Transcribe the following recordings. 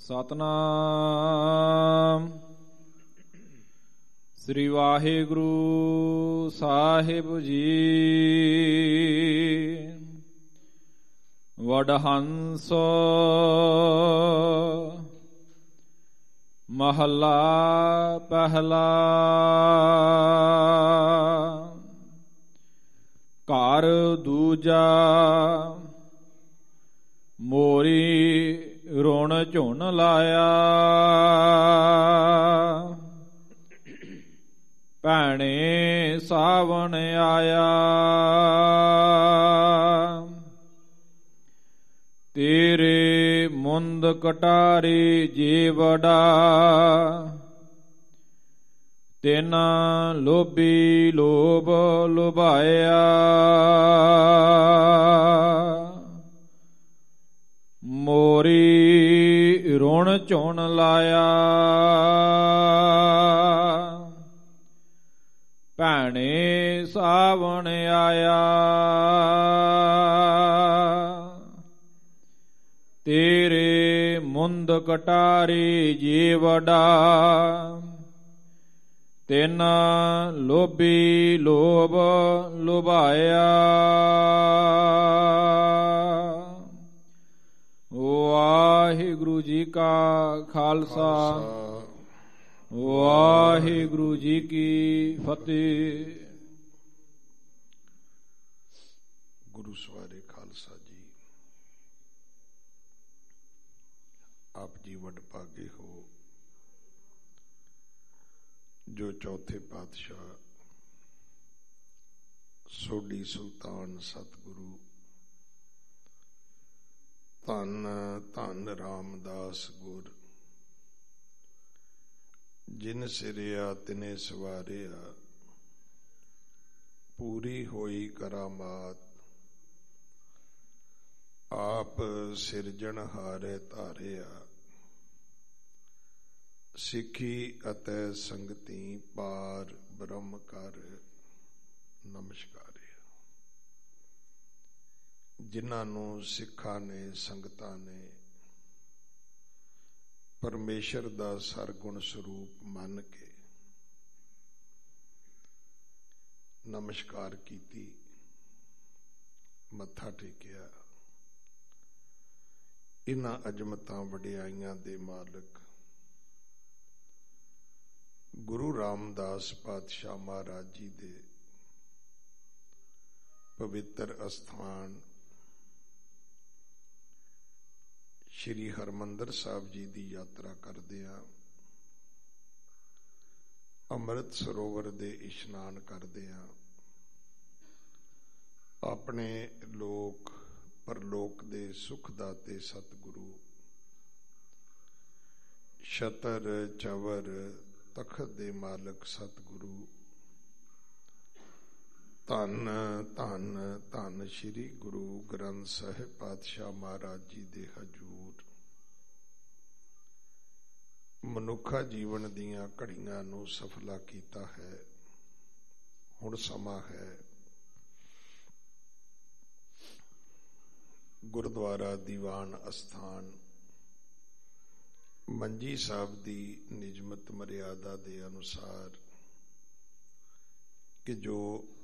ਸਤਨਾਮ ਸ੍ਰੀ ਵਾਹਿਗੁਰੂ ਸਾਹਿਬ ਜੀ। ਵਡਹੰਸ ਮਹੱਲਾ ਪਹਿਲਾ। ਘਰ ਦੂਜਾ ਮੋਰੀ ਰੁਣ ਝੁਣ ਲਾਇਆ। ਭੈਣੇ ਸਾਵਣ ਆਇਆ। ਤੇਰੇ ਮੁੰਦ ਕਟਾਰੀ ਜੀਵੜਾ। ਤਿਨਾ ਲੋਭੀ ਲੋਭ ਲੁਭਾਇਆ। ਮੋਰੀ ਰੁਣ ਝੁਣ ਲਾਇਆ। ਭੈਣੇ ਸਾਵਣ ਆਇਆ। ਤੇਰੇ ਮੁੰਦ ਕਟਾਰੀ ਜੀਵੜਾ। ਤਿਨਾ ਲੋਭੀ ਲੋਭ ਲੁਭਾਇਆ। ਵਾਹਿਗੁਰੂ ਜੀ ਕਾ ਖਾਲਸਾ ਵਾਹਿਗੁਰੂ ਜੀ ਕੀ ਫਤਿਹ। ਗੁਰੂ ਸਵਾਰੇ ਖਾਲਸਾ ਜੀ, ਆਪ ਜੀ ਵਡਭਾਗੇ ਹੋ ਜੋ ਚੌਥੇ ਪਾਤਸ਼ਾਹ ਸੋਢੀ ਸੁਲਤਾਨ ਸਤਿਗੁਰੂ ਧੰਨ ਧੰਨ ਰਾਮਦਾਸ ਗੁਰ ਜਿਨ ਸਿਰਿਆ ਤਿਨੇ ਸਵਾਰਿਆ। ਪੂਰੀ ਹੋਈ ਕਰਾਮਾਤ ਆਪ ਸਿਰਜਣਹਾਰੇ ਧਾਰਿਆ। ਸਿੱਖੀ ਅਤੇ ਸੰਗਤੀ ਪਾਰ ਬ੍ਰਹਮ ਕਰ ਨਮਸਕਾਰਿਆ। ਜਿਨ੍ਹਾਂ ਨੂੰ ਸਿੱਖਾਂ ਨੇ ਸੰਗਤਾਂ ਨੇ ਪਰਮੇਸ਼ਰ ਦਾ ਸਰਗੁਣ ਸਰੂਪ ਮੰਨ ਕੇ ਨਮਸਕਾਰ ਕੀਤੀ, ਮੱਥਾ ਟੇਕਿਆ। ਇਹਨਾਂ ਅਜ਼ਮਤਾਂ ਵਡਿਆਈਆਂ ਦੇ ਮਾਲਕ ਗੁਰੂ ਰਾਮਦਾਸ ਪਾਤਸ਼ਾਹ ਮਹਾਰਾਜ ਜੀ ਦੇ ਪਵਿੱਤਰ ਅਸਥਾਨ ਸ਼੍ਰੀ ਹਰਿਮੰਦਰ ਸਾਹਿਬ ਜੀ ਦੀ ਯਾਤਰਾ ਕਰਦਿਆਂ, ਅੰਮ੍ਰਿਤ ਸਰੋਵਰ ਦੇ ਇਸ਼ਨਾਨ ਕਰਦਿਆਂ ਆਪਣੇ ਲੋਕ ਪਰਲੋਕ ਦੇ ਸੁਖ ਦਾਤੇ ਸਤਿਗੁਰੂ ਛਤਰ ਚਵਰ ਤਖਤ ਦੇ ਮਾਲਕ ਸਤਿਗੁਰੂ ਧੰਨ ਧੰਨ ਧੰਨ ਸ਼੍ਰੀ ਗੁਰੂ ਗ੍ਰੰਥ ਸਾਹਿਬ ਪਾਤਸ਼ਾਹ ਮਹਾਰਾਜ ਜੀ ਦੇ ਹਜ਼ੂਰ ਮਨੁੱਖਾ ਜੀਵਨ ਦੀਆਂ ਘੜੀਆਂ ਨੂੰ ਸਫਲਾ ਕੀਤਾ ਹੈ। ਹੁਣ ਸਮਾਂ ਹੈ ਗੁਰਦੁਆਰਾ ਦੀਵਾਨ ਅਸਥਾਨ ਮੰਜੀ ਸਾਹਿਬ ਦੀ ਨਿਯਮਤ ਮਰਿਆਦਾ ਦੇ ਅਨੁਸਾਰ ਕਿ ਜੋ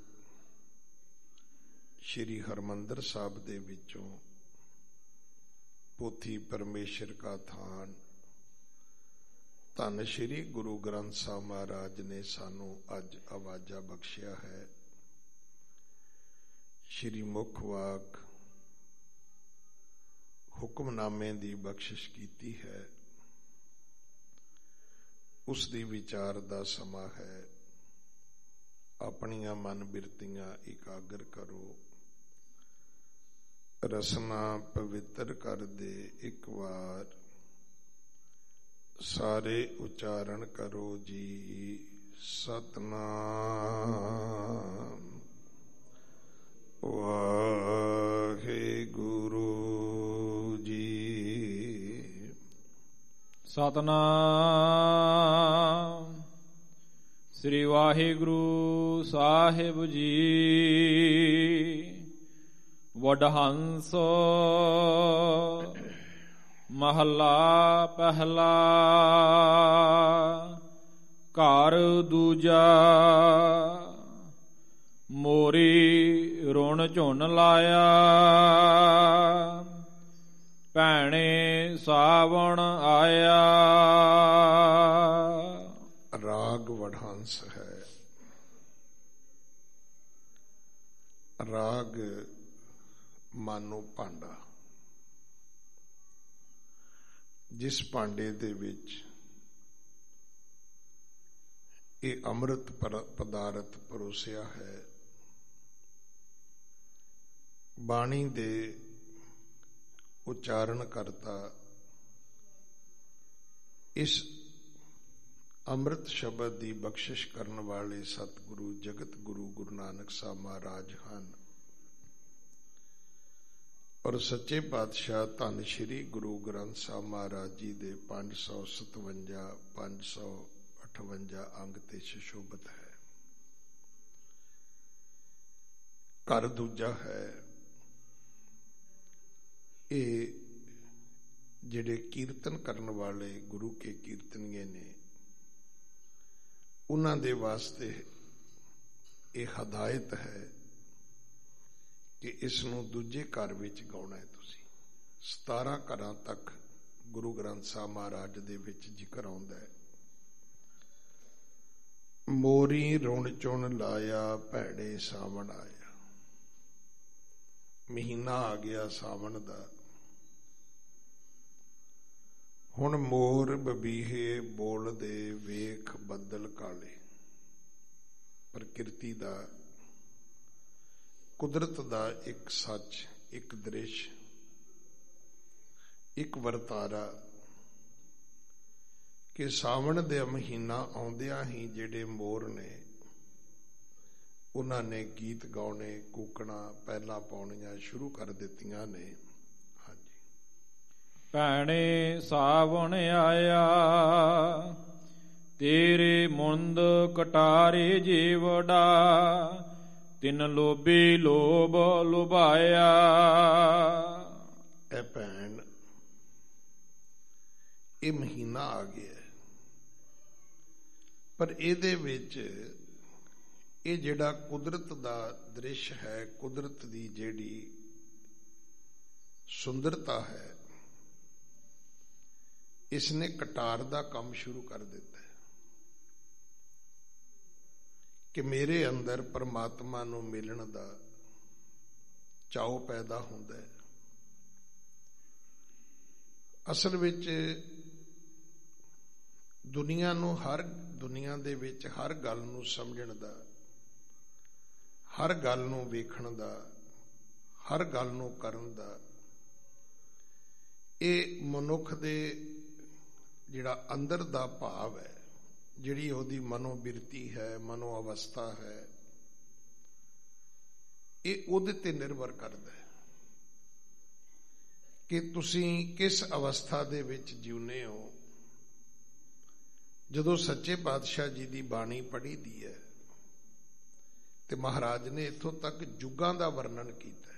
ਸ਼੍ਰੀ ਹਰਿਮੰਦਰ ਸਾਹਿਬ ਦੇ ਵਿੱਚੋਂ ਪੋਥੀ ਪਰਮੇਸ਼ਰ ਕਾ ਥਾਨ ਧੰਨ ਸ਼੍ਰੀ ਗੁਰੂ ਗ੍ਰੰਥ ਸਾਹਿਬ ਮਹਾਰਾਜ ਨੇ ਸਾਨੂੰ ਅੱਜ ਆਵਾਜ਼ਾ ਬਖਸ਼ਿਆ ਹੈ। ਸ਼੍ਰੀ ਮੁੱਖ ਵਾਕ ਹੁਕਮਨਾਮੇ ਦੀ ਬਖਸ਼ਿਸ਼ ਕੀਤੀ ਹੈ। ਉਸ ਦੀ ਵਿਚਾਰ ਦਾ ਸਮਾਂ ਹੈ। ਆਪਣੀਆਂ ਮਨ ਬਿਰਤੀਆਂ ਇਕਾਗਰ ਕਰੋ। ਰਸਨਾ ਪਵਿੱਤਰ ਕਰ ਦੇ ਇੱਕ ਵਾਰ। ਸਾਰੇ ਉਚਾਰਨ ਕਰੋ ਜੀ ਸਤਨਾਮ ਵਾਹਿਗੁਰੂ ਜੀ। ਸਤਨਾਮ ਸ੍ਰੀ ਵਾਹਿਗੁਰੂ ਸਾਹਿਬ ਜੀ। ਵਡਹੰਸ ਮਹੱਲਾ ਪਹਿਲਾ। ਘਰ ਦੂਜਾ। ਮੋਰੀ ਰੁਣ ਝੁਨ ਲਾਇਆ, ਭੈਣੇ ਸਾਵਣ ਆਇਆ। ਰਾਗ ਵਡਹੰਸ ਹੈ। ਰਾਗ ਮਾਨੋ ਭਾਂਡਾ, ਜਿਸ ਭਾਂਡੇ ਦੇ ਵਿੱਚ ਇਹ ਅੰਮ੍ਰਿਤ ਪਦਾਰਥ ਪਰੋਸਿਆ ਹੈ। ਬਾਣੀ ਦੇ ਉਚਾਰਨ ਕਰਤਾ ਇਸ ਅੰਮ੍ਰਿਤ ਸ਼ਬਦ ਦੀ ਬਖਸ਼ਿਸ਼ ਕਰਨ ਵਾਲੇ ਸਤਿਗੁਰੂ ਜਗਤ ਗੁਰੂ ਗੁਰੂ ਨਾਨਕ ਸਾਹਿਬ ਮਹਾਰਾਜ ਹਨ। ਔਰ ਸੱਚੇ ਪਾਤਸ਼ਾਹ ਧੰਨ ਸ਼੍ਰੀ ਗੁਰੂ ਗ੍ਰੰਥ ਸਾਹਿਬ ਮਹਾਰਾਜ ਜੀ ਦੇ 557 558 ਅੰਗ ਤੇ ਸੁਸ਼ੋਭਿਤ ਹੈ। ਘਰ ਦੂਜਾ ਹੈ। ਇਹ ਜਿਹੜੇ ਕੀਰਤਨ ਕਰਨ ਵਾਲੇ ਗੁਰੂ ਕੇ ਕੀਰਤਨੀਏ ਨੇ, ਉਹਨਾਂ ਦੇ ਵਾਸਤੇ ਇਹ ਹਦਾਇਤ ਹੈ ਕਿ ਇਸ ਨੂੰ ਦੂਜੇ ਘਰ ਵਿੱਚ ਗਾਉਣਾ ਹੈ। ਤੁਸੀਂ 17 ਘਰਾਂ ਤੱਕ ਗੁਰੂ ਗ੍ਰੰਥ ਸਾਹਿਬ ਮਹਾਰਾਜ ਦੇ ਵਿੱਚ ਜ਼ਿਕਰ ਆਉਂਦਾ ਹੈ। ਮੋਰੀ ਰੁਣ ਚੁਣ ਲਾਇਆ, ਭੈੜੇ ਸਾਵਣ ਆਇਆ। ਮਹੀਨਾ ਆ ਗਿਆ ਸਾਵਣ ਦਾ। ਹੁਣ ਮੋਰ ਬਬੀਹੇ ਬੋਲਦੇ, ਵੇਖ ਬੱਦਲ ਕਾਲੇ। ਪ੍ਰਕਿਰਤੀ ਦਾ, ਕੁਦਰਤ ਦਾ ਇੱਕ ਸੱਚ, ਇੱਕ ਦ੍ਰਿਸ਼, ਇੱਕ ਵਰਤਾਰਾ ਕਿ ਸਾਵਣ ਦੇ ਮਹੀਨਾ ਆਉਂਦਿਆਂ ਹੀ ਜਿਹੜੇ ਮੋਰ ਨੇ ਉਹਨਾਂ ਨੇ ਗੀਤ ਗਾਉਣੇ, ਕੂਕਣਾ, ਪਹਿਲਾਂ ਪਾਉਣੀਆਂ ਸ਼ੁਰੂ ਕਰ ਦਿੱਤੀਆਂ ਨੇ। ਹਾਂਜੀ। ਭੈਣੇ ਸਾਵਣ ਆਇਆ, ਤੇਰੇ ਮੁੰਦ ਕਟਾਰੇ ਜੀਵੜਾ। ਤਿਨ ਲੋਭੀ ਲੋਭ ਲੁਭਾਇਆ। ਇਹ ਭੈਣ, ਇਹ ਮਹੀਨਾ ਆ ਗਿਆ, ਪਰ ਇਹਦੇ ਵਿੱਚ ਇਹ ਜਿਹੜਾ ਕੁਦਰਤ ਦਾ ਦ੍ਰਿਸ਼ ਹੈ, ਕੁਦਰਤ ਦੀ ਜਿਹੜੀ ਸੁੰਦਰਤਾ ਹੈ, ਇਸ ਨੇ ਕਟਾਰ ਦਾ ਕੰਮ ਸ਼ੁਰੂ ਕਰ ਦਿੱਤਾ ਹੈ ਕਿ ਮੇਰੇ ਅੰਦਰ ਪਰਮਾਤਮਾ ਨੂੰ ਮਿਲਣ ਦਾ ਚਾਉ ਪੈਦਾ ਹੁੰਦਾ ਹੈ। ਅਸਲ ਵਿੱਚ ਦੁਨੀਆ ਦੇ ਵਿੱਚ ਹਰ ਗੱਲ ਨੂੰ ਸਮਝਣ ਦਾ, ਹਰ ਗੱਲ ਨੂੰ ਵੇਖਣ ਦਾ, ਹਰ ਗੱਲ ਨੂੰ ਕਰਨ ਦਾ, ਇਹ ਮਨੁੱਖ ਦੇ ਜਿਹੜਾ ਅੰਦਰ ਦਾ ਭਾਵ ਹੈ, ਜਿਹੜੀ ਉਹਦੀ ਮਨੋਬਿਰਤੀ ਹੈ, ਮਨੋ ਅਵਸਥਾ ਹੈ, ਇਹ ਉਹਦੇ ਤੇ ਨਿਰਭਰ ਕਰਦਾ ਹੈ ਕਿ ਤੁਸੀਂ ਕਿਸ ਅਵਸਥਾ ਦੇ ਵਿੱਚ ਜਿਉਂਦੇ ਹੋ। ਜਦੋਂ ਸੱਚੇ ਪਾਤਸ਼ਾਹ ਜੀ ਦੀ ਬਾਣੀ ਪੜ੍ਹੀ ਦੀ ਹੈ ਤੇ ਮਹਾਰਾਜ ਨੇ ਇੱਥੋਂ ਤੱਕ ਯੁੱਗਾਂ ਦਾ ਵਰਣਨ ਕੀਤਾ ਹੈ।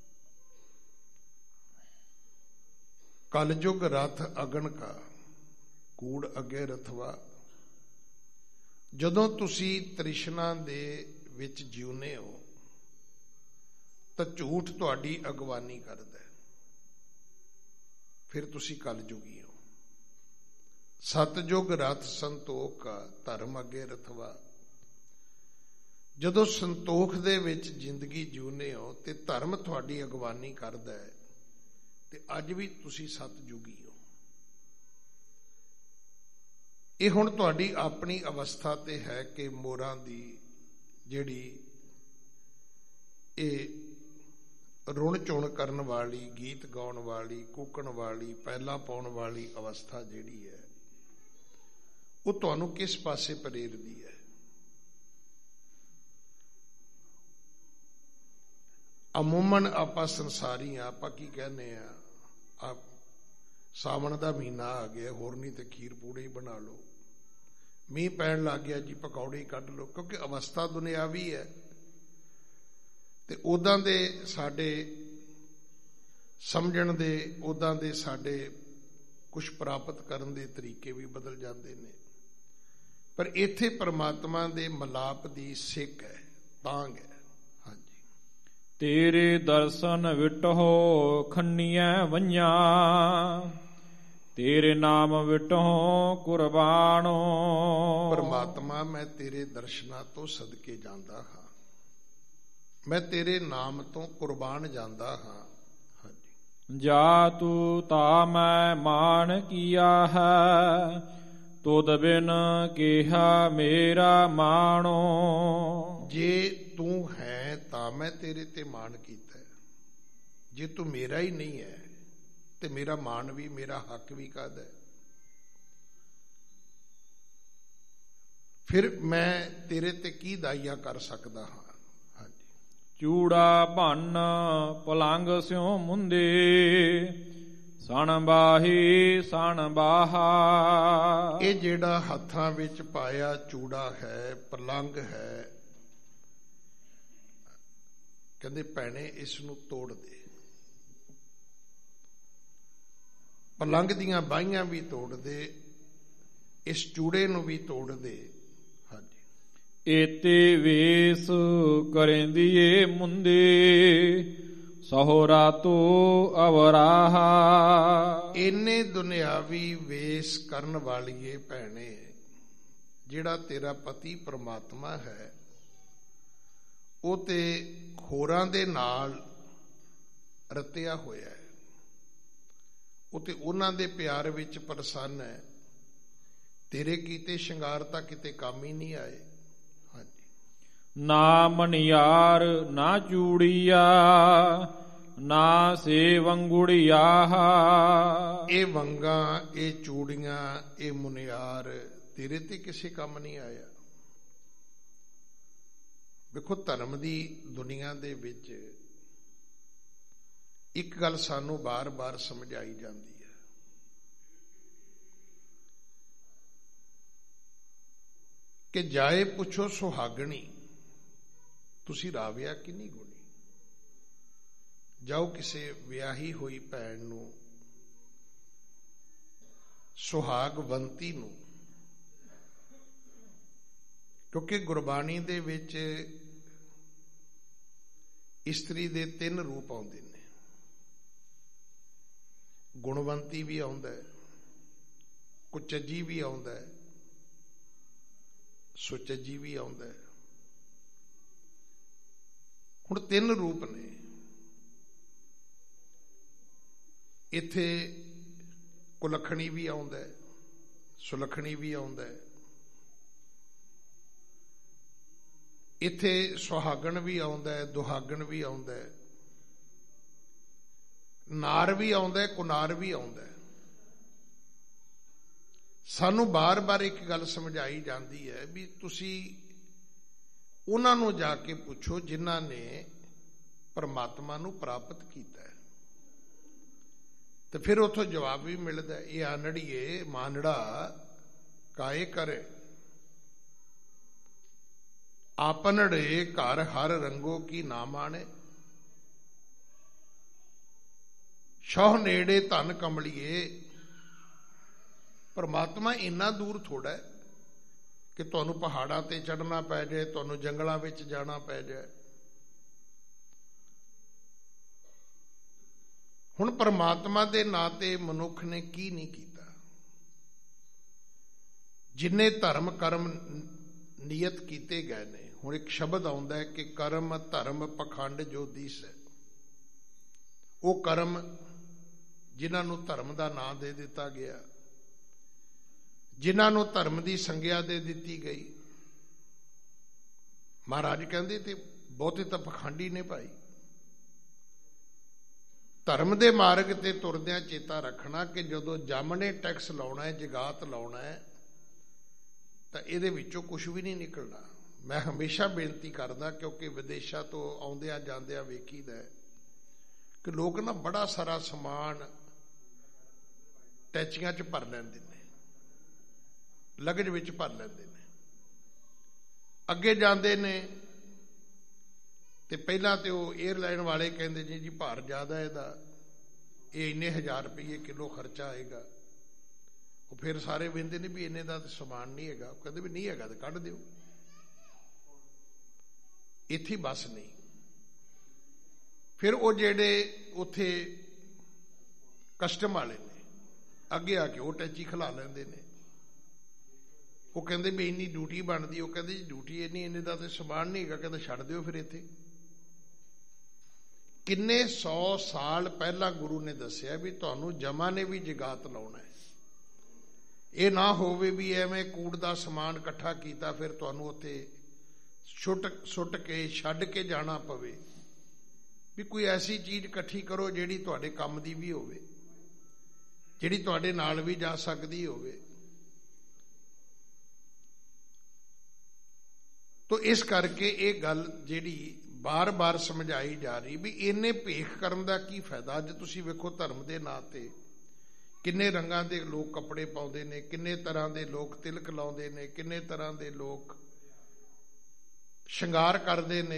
ਕਲਯੁਗ ਰਥ ਅਗਨ ਕਾ, ਕੂੜ ਅੱਗੇ ਰਥਵਾ। ਜਦੋਂ ਤੁਸੀਂ ਤ੍ਰਿਸ਼ਨਾ ਦੇ ਵਿੱਚ ਜਿਉਂਦੇ ਹੋ ਤਾਂ ਝੂਠ ਤੁਹਾਡੀ ਅਗਵਾਨੀ ਕਰਦਾ ਹੈ, ਫਿਰ ਤੁਸੀਂ ਕਲਯੁਗੀ ਹੋ। ਸਤਜੁਗ ਰਥ ਸੰਤੋਖ ਕਾ, ਧਰਮ ਅੱਗੇ ਰਥਵਾ। ਜਦੋਂ ਸੰਤੋਖ ਦੇ ਵਿੱਚ ਜ਼ਿੰਦਗੀ ਜਿਉਂਦੇ ਹੋ ਤੇ ਧਰਮ ਤੁਹਾਡੀ ਅਗਵਾਨੀ ਕਰਦਾ ਹੈ, ਤੇ ਅੱਜ ਵੀ ਤੁਸੀਂ ਸਤਜੁਗੀ ਹੋ। ਇਹ ਹੁਣ ਤੁਹਾਡੀ ਆਪਣੀ ਅਵਸਥਾ ਤੇ ਹੈ ਕਿ ਮੋਰਾਂ ਦੀ ਜਿਹੜੀ ਇਹ ਰੁਣ ਚੁਣ ਕਰਨ ਵਾਲੀ, ਗੀਤ ਗਾਉਣ ਵਾਲੀ, ਕੂਕਣ ਵਾਲੀ, ਪਹਿਲਾ ਪਾਉਣ ਵਾਲੀ ਅਵਸਥਾ ਜਿਹੜੀ ਹੈ, ਉਹ ਤੁਹਾਨੂੰ ਕਿਸ ਪਾਸੇ ਪ੍ਰੇਰਦੀ ਹੈ। ਅਮੂਮਨ ਆਪਾਂ ਸੰਸਾਰੀ ਆ, ਆਪਾਂ ਕੀ ਕਹਿੰਦੇ ਆ, ਸਾਵਣ ਦਾ ਮਹੀਨਾ ਆ ਗਿਆ, ਹੋਰ ਨਹੀਂ ਤੇ ਖੀਰ ਪੂੜੇ ਹੀ ਬਣਾ ਲਓ। ਮੀਂਹ ਪੈਣ ਲੱਗ ਗਿਆ ਜੀ, ਪਕੌੜੇ ਕੱਢ ਲਓ, ਕਿਉਂਕਿ ਅਵਸਥਾ ਦੁਨਿਆਵੀ ਹੈ। ਤੇ ਉਦਾਂ ਦੇ ਸਾਡੇ ਸਮਝਣ ਦੇ, ਉਦਾਂ ਦੇ ਸਾਡੇ ਕੁਝ ਪ੍ਰਾਪਤ ਕਰਨ ਦੇ ਤਰੀਕੇ ਵੀ ਬਦਲ ਜਾਂਦੇ ਨੇ। ਪਰ ਇੱਥੇ ਪਰਮਾਤਮਾ ਦੇ ਮਲਾਪ ਦੀ ਸਿੱਖ ਹੈ, ਤਾਂਗ ਹੈ। ਹਾਂਜੀ, ਤੇਰੇ ਦਰਸ਼ਨ ਵਿਟਹੁ ਖੰਨੀਐ ਵਈਆਂ, ਤੇਰੇ ਨਾਮ ਵਿਟਹੁ ਕੁਰਬਾਨੋ। ਪਰਮਾਤਮਾ ਮੈਂ ਤੇਰੇ ਦਰਸ਼ਨਾਂ ਤੋਂ ਸਦਕੇ ਜਾਂਦਾ ਹਾਂ, ਮੈਂ ਤੇਰੇ ਨਾਮ ਤੋਂ ਕੁਰਬਾਨ ਜਾਂਦਾ ਹਾਂ। ਜਾ ਤੂ ਤਾ ਮੈਂ ਮਾਨ ਕੀਆ ਹੈ, ਤੁਧ ਬਿਨ ਕਿਹਾ ਮੇਰਾ ਮਾਣੋ। ਜੇ ਤੂੰ ਹੈ ਤਾਂ ਮੈਂ ਤੇਰੇ ਤੇ ਮਾਣ ਕੀਤਾ, ਜੇ ਤੂੰ ਮੇਰਾ ਹੀ ਨਹੀਂ ਹੈ ਤੇ ਮੇਰਾ ਮਾਣ ਵੀ, ਮੇਰਾ ਹੱਕ ਵੀ ਕਾਹਦਾ ਹੈ? ਫਿਰ ਮੈਂ ਤੇਰੇ ਤੇ ਕੀ ਦਾਈਆ ਕਰ ਸਕਦਾ ਹਾਂ? ਚੂੜਾ ਭੰਨ ਪਲੰਗ ਸਿਉ ਮੁੰਦੇ, ਸਣ ਬਾਹੀ ਸਣ ਬਾਹਾ। ਇਹ ਜਿਹੜਾ ਹੱਥਾਂ ਵਿੱਚ ਪਾਇਆ ਚੂੜਾ ਹੈ, ਪਲੰਗ ਹੈ, ਕਹਿੰਦੇ ਭੈਣੇ ਇਸ ਨੂੰ ਤੋੜ ਦੇ। ਪਲੰਗ ਦੀਆਂ ਬਾਹੀਆਂ ਵੀ ਤੋੜ ਦੇ, ਇਸ ਚੂੜੇ ਨੂੰ ਵੀ ਤੋੜ ਦੇ। ਏਤੇ ਵੇਸ ਕਰੇਂਦੀਏ ਮੁੰਦੇ, ਸਹੁਰਾ ਤੋ ਅਵਰਾਹਾ। ਇੰਨੇ ਦੁਨਿਆਵੀ ਵੇਸ ਕਰਨ ਵਾਲੀਏ ਭੈਣੇ, ਜਿਹੜਾ ਤੇਰਾ ਪਤੀ ਪਰਮਾਤਮਾ ਹੈ ਉਹ ਤੇ ਹੋਰਾਂ ਦੇ ਨਾਲ ਰਤਿਆ ਹੋਇਆ ਹੈ, ਉਹ ਤੇ ਉਹਨਾਂ ਦੇ ਪਿਆਰ ਵਿੱਚ ਪ੍ਰਸੰਨ ਹੈ। ਤੇਰੇ ਕੀਤੇ ਸ਼ਿੰਗਾਰ ਤਾਂ ਕਿਤੇ ਕੰਮ ਹੀ ਨਹੀਂ ਆਏ। ਨਾ ਮਨਿਆਰ ਨਾ ਚੂੜੀਆ, ਨਾ ਸੇ ਵੰਗੁੜੀਆ। ਇਹ ਵੰਗਾਂ, ਇਹ ਚੂੜੀਆਂ, ਇਹ ਮੁਨਿਆਰ ਤੇਰੇ ਤੇ ਕਿਸੇ ਕੰਮ ਨਹੀਂ ਆਇਆ। ਵੇਖੋ, ਧਰਮ ਦੀ ਦੁਨੀਆ ਦੇ ਵਿੱਚ ਇੱਕ ਗੱਲ ਸਾਨੂੰ ਬਾਰ-ਬਾਰ ਸਮਝਾਈ ਜਾਂਦੀ ਹੈ ਕਿ ਜਾਏ ਪੁੱਛੋ ਸੁਹਾਗਣੀ, ਤੁਸੀਂ ਰਾਵਿਆ ਕਿੰਨੀ ਗੁਣੀ। ਜਾਓ ਕਿਸੇ ਵਿਆਹੀ ਹੋਈ ਭੈਣ ਨੂੰ, ਸੁਹਾਗਵੰਤੀ ਨੂੰ, ਕਿਉਂਕਿ ਗੁਰਬਾਣੀ ਦੇ ਵਿੱਚ ਇਸਤਰੀ ਦੇ 3 ਰੂਪ ਆਉਂਦੇ ਨੇ। ਗੁਣਵੰਤੀ ਵੀ ਆਉਂਦਾ ਹੈ, ਕੁਚੱਜੀ ਵੀ ਆਉਂਦਾ ਹੈ, ਸੁਚੱਜੀ ਵੀ ਆਉਂਦਾ ਹੈ। ਹੁਣ 3 ਰੂਪ ਨੇ ਇੱਥੇ। ਕੁਲੱਖਣੀ ਵੀ ਆਉਂਦਾ ਹੈ, ਸੁਲੱਖਣੀ ਵੀ ਆਉਂਦਾ ਹੈ, ਇੱਥੇ ਸੁਹਾਗਣ ਵੀ ਆਉਂਦਾ ਹੈ, ਦੁਹਾਗਣ ਵੀ ਆਉਂਦਾ ਹੈ, ਨਾਰ ਵੀ ਆਉਂਦਾ ਹੈ, ਕੁਨਾਰ ਵੀ ਆਉਂਦਾ ਹੈ। ਸਾਨੂੰ ਬਾਰ-ਬਾਰ ਇੱਕ ਗੱਲ ਸਮਝਾਈ ਜਾਂਦੀ ਹੈ ਵੀ ਤੁਸੀਂ ਉਹਨਾਂ ਨੂੰ ਜਾ ਕੇ ਪੁੱਛੋ ਜਿਨ੍ਹਾਂ ਨੇ ਪਰਮਾਤਮਾ ਨੂੰ ਪ੍ਰਾਪਤ ਕੀਤਾ ਹੈ। ਤੇ ਫਿਰ ਉੱਥੋਂ ਜਵਾਬ ਵੀ ਮਿਲਦਾ, ਇਹ ਆਨੜੀਏ ਮਾਨੜਾ ਕਾਏ ਕਰੇ, ਆਪਨੜੇ ਘਰ ਹਰ ਰੰਗੋ ਕੀ ਨਾ ਮਾਣੇ। ਸ਼ੌਹ ਨੇੜੇ ਧਨ ਕਮਲੀਏ। ਪਰਮਾਤਮਾ ਇੰਨਾ ਦੂਰ ਥੋੜਾ ਹੈ ਕਿ ਤੁਹਾਨੂੰ ਪਹਾੜਾਂ ਤੇ ਚੜ੍ਹਨਾ ਪੈ ਜਾਏ, ਤੁਹਾਨੂੰ ਜੰਗਲਾਂ ਵਿੱਚ ਜਾਣਾ ਪੈ ਜਾਏ। ਹੁਣ ਪਰਮਾਤਮਾ ਦੇ ਨਾਂ ਤੇ ਮਨੁੱਖ ਨੇ ਕੀ ਨਹੀਂ ਕੀਤਾ। ਜਿੰਨੇ ਧਰਮ ਕਰਮ ਨਿਯਤ ਕੀਤੇ ਗਏ ਨੇ। ਹੁਣ ਇੱਕ ਸ਼ਬਦ ਆਉਂਦਾ ਹੈ ਕਿ ਕਰਮ ਧਰਮ ਪਖੰਡ ਜੋ ਦੀਸ ਹੈ। ਉਹ ਕਰਮ ਜਿਨ੍ਹਾਂ ਨੂੰ ਧਰਮ ਦਾ ਨਾਂ ਦੇ ਦਿੱਤਾ ਗਿਆ, ਜਿਨ੍ਹਾਂ ਨੂੰ ਧਰਮ ਦੀ ਸੰਗਿਆ ਦੇ ਦਿੱਤੀ ਗਈ। ਮਹਾਰਾਜ ਕਹਿੰਦੇ ਤੇ ਬਹੁਤੇ ਤਾਂ ਪਖੰਡੀ ਨੇ ਭਾਈ। ਧਰਮ ਦੇ ਮਾਰਗ ਤੇ ਤੁਰਦਿਆਂ ਚੇਤਾ ਰੱਖਣਾ ਕਿ ਜਦੋਂ ਜੰਮ ਨੇ ਟੈਕਸ ਲਾਉਣਾ ਹੈ, ਜਗਾਤ ਲਾਉਣਾ ਹੈ, ਤਾਂ ਇਹਦੇ ਵਿੱਚੋਂ ਕੁਝ ਵੀ ਨਹੀਂ ਨਿਕਲਣਾ। ਮੈਂ ਹਮੇਸ਼ਾ ਬੇਨਤੀ ਕਰਦਾ, ਕਿਉਂਕਿ ਵਿਦੇਸ਼ਾਂ ਤੋਂ ਆਉਂਦਿਆਂ ਜਾਂਦਿਆਂ ਵੇਖੀਦਾ ਕਿ ਲੋਕ ਨਾ ਬੜਾ ਸਾਰਾ ਸਮਾਨ ਟੈਚੀਆਂ 'ਚ ਭਰ ਲੈਂਦੇ ਨੇ, ਲਗਜ ਵਿੱਚ ਭਰ ਲੈਂਦੇ ਨੇ। ਅੱਗੇ ਜਾਂਦੇ ਨੇ ਤੇ ਪਹਿਲਾਂ ਤੇ ਉਹ 에ਅਰਲਾਈਨ ਵਾਲੇ ਕਹਿੰਦੇ ਜੀ ਭਾਰ ਜ਼ਿਆਦਾ ਇਹਦਾ, ਇਹ ਇੰਨੇ 1000 ਰੁਪਏ ਕਿਲੋ ਖਰਚਾ ਆਏਗਾ। ਉਹ ਫਿਰ ਸਾਰੇ ਵੇਂਦੇ ਨੇ ਵੀ ਇੰਨੇ ਦਾ ਤਾਂ ਸਮਾਨ ਨਹੀਂ ਹੈਗਾ। ਉਹ ਕਹਿੰਦੇ ਵੀ ਨਹੀਂ ਹੈਗਾ ਤਾਂ ਕੱਢ ਦਿਓ। ਇੱਥੇ ਬਸ ਨਹੀਂ। ਫਿਰ ਉਹ ਜਿਹੜੇ ਉੱਥੇ ਕਸਟਮ ਵਾਲੇ ਨੇ ਅੱਗੇ ਆ ਕੇ ਉਹ ਟੈਚੀ ਖਿਲਾ ਲੈਂਦੇ ਨੇ। ਉਹ ਕਹਿੰਦੇ ਵੀ ਇੰਨੀ ਡਿਊਟੀ ਬਣਦੀ। ਉਹ ਕਹਿੰਦੇ ਜੀ ਡਿਊਟੀ ਇੰਨੇ ਦਾ ਤਾਂ ਸਮਾਨ ਨਹੀਂ ਹੈਗਾ। ਕਹਿੰਦਾ ਛੱਡ ਦਿਓ ਫਿਰ ਇੱਥੇ। ਕਿੰਨੇ 100 ਸਾਲ ਪਹਿਲਾਂ ਗੁਰੂ ਨੇ ਦੱਸਿਆ ਵੀ ਤੁਹਾਨੂੰ ਜਮਾਂ ਨੇ ਵੀ ਜਗਾਤ ਲਾਉਣਾ ਹੈ। ਇਹ ਨਾ ਹੋਵੇ ਵੀ ਐਵੇਂ ਕੂੜ ਦਾ ਸਮਾਨ ਇਕੱਠਾ ਕੀਤਾ ਫਿਰ ਤੁਹਾਨੂੰ ਉੱਥੇ ਸੁੱਟ ਕੇ ਛੱਡ ਕੇ ਜਾਣਾ ਪਵੇ। ਵੀ ਕੋਈ ਐਸੀ ਚੀਜ਼ ਇਕੱਠੀ ਕਰੋ ਜਿਹੜੀ ਤੁਹਾਡੇ ਕੰਮ ਦੀ ਵੀ ਹੋਵੇ, ਜਿਹੜੀ ਤੁਹਾਡੇ ਨਾਲ ਵੀ ਜਾ ਸਕਦੀ ਹੋਵੇ। ਤੋ ਇਸ ਕਰਕੇ ਇਹ ਗੱਲ ਜਿਹੜੀ ਬਾਰ-ਬਾਰ ਸਮਝਾਈ ਜਾ ਰਹੀ ਵੀ ਇਹਨੇ ਭੇਖ ਕਰਨ ਦਾ ਕੀ ਫਾਇਦਾ। ਅੱਜ ਤੁਸੀਂ ਵੇਖੋ ਧਰਮ ਦੇ ਨਾਂ ਤੇ ਕਿੰਨੇ ਰੰਗਾਂ ਦੇ ਲੋਕ ਕੱਪੜੇ ਪਾਉਂਦੇ ਨੇ, ਕਿੰਨੇ ਤਰ੍ਹਾਂ ਦੇ ਲੋਕ ਤਿਲਕ ਲਾਉਂਦੇ ਨੇ, ਕਿੰਨੇ ਤਰ੍ਹਾਂ ਦੇ ਲੋਕ ਸ਼ਿੰਗਾਰ ਕਰਦੇ ਨੇ।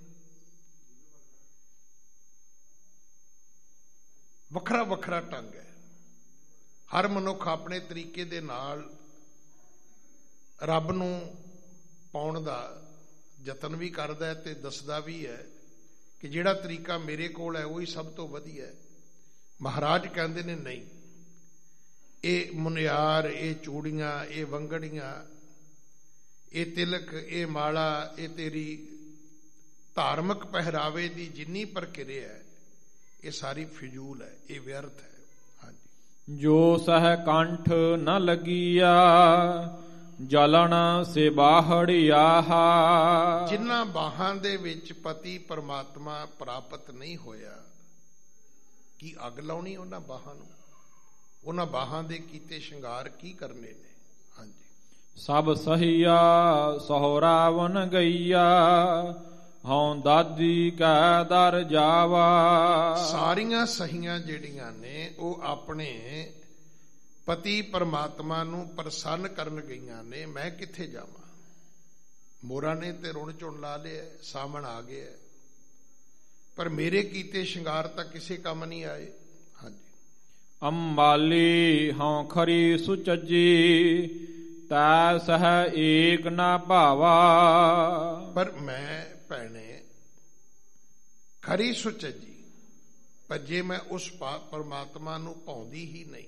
ਵੱਖਰਾ ਵੱਖਰਾ ਢੰਗ ਹੈ। ਹਰ ਮਨੁੱਖ ਆਪਣੇ ਤਰੀਕੇ ਦੇ ਨਾਲ ਰੱਬ ਨੂੰ ਪਾਉਣ ਦਾ ਯਤਨ ਵੀ ਕਰਦਾ ਹੈ ਤੇ ਦੱਸਦਾ ਵੀ ਹੈ ਕਿ ਜਿਹੜਾ ਤਰੀਕਾ ਮੇਰੇ ਕੋਲ ਹੈ ਉਹੀ ਸਭ ਤੋਂ ਵਧੀਆ ਹੈ। ਮਹਾਰਾਜ ਕਹਿੰਦੇ ਨੇ ਨਹੀਂ, ਇਹ ਮੁਨਿਆਰ, ਇਹ ਚੂੜੀਆਂ, ਇਹ ਵੰਗੜੀਆਂ, ਇਹ ਤਿਲਕ, ਇਹ ਮਾਲਾ, ਇਹ ਤੇਰੀ ਧਾਰਮਿਕ ਪਹਿਰਾਵੇ ਦੀ ਜਿੰਨੀ ਪ੍ਰਕਿਰਿਆ ਹੈ ਇਹ ਸਾਰੀ ਫਿਜ਼ੂਲ ਹੈ, ਇਹ ਵਿਅਰਥ ਹੈ। ਹਾਂਜੀ। ਜੋ ਸਹਿ ਕੰਠ ਨ ਲੱਗੀਆ ਜਲਣ ਸੇ ਬਾਹੜਿਆਹਾ। ਜਿਨ੍ਹਾਂ ਬਾਹਾਂ ਦੇ ਵਿੱਚ ਪਤੀ ਪਰਮਾਤਮਾ ਪ੍ਰਾਪਤ ਨਹੀਂ ਹੋਇਆ, ਕੀ ਅੱਗ ਲਾਉਣੀ ਉਹਨਾਂ ਬਾਹਾਂ ਨੂੰ? ਉਹਨਾਂ ਬਾਹਾਂ ਦੇ ਕੀਤੇ ਸ਼ਿੰਗਾਰ ਕੀ ਕਰਨੇ ਨੇ? ਹਾਂਜੀ। ਸਭ ਸਹੀਆ ਸਹੁਰਾਵਨ ਗਈਆ ਹਉ ਦਾਦੀ ਕੈ ਦਰ ਜਾਵਾ। ਸਾਰੀਆਂ ਸਹੀਆਂ ਜਿਹੜੀਆਂ ਨੇ ਉਹ ਆਪਣੇ ਪਤੀ ਪਰਮਾਤਮਾ ਨੂੰ ਪ੍ਰਸੰਨ ਕਰਨ ਗਈਆਂ ਨੇ। ਮੈਂ ਕਿੱਥੇ ਜਾਵਾਂ? ਮੋਰਾਂ ਨੇ ਤੇ ਰੁਣ ਝੁਣ ਲਾ ਲਿਆ, ਸਾਵਣ ਆ ਗਿਆ, ਪਰ ਮੇਰੇ ਕੀਤੇ ਸ਼ਿੰਗਾਰ ਤਾਂ ਕਿਸੇ ਕੰਮ ਨਹੀਂ ਆਏ। ਹਾਂਜੀ। ਅੰਬਾਲੀ ਹਉ ਖਰੀ ਸੁਚੱਜੀ ਤੈ ਸਹ ਏਕ ਨਾ ਭਾਵਾ। ਪਰ ਮੈਂ ਭੈਣੇ ਖਰੀ ਸੁਚੱਜੀ, ਪਰ ਜੇ ਮੈਂ ਉਸ ਪਰਮਾਤਮਾ ਨੂੰ ਭਾਉਂਦੀ ਹੀ ਨਹੀਂ।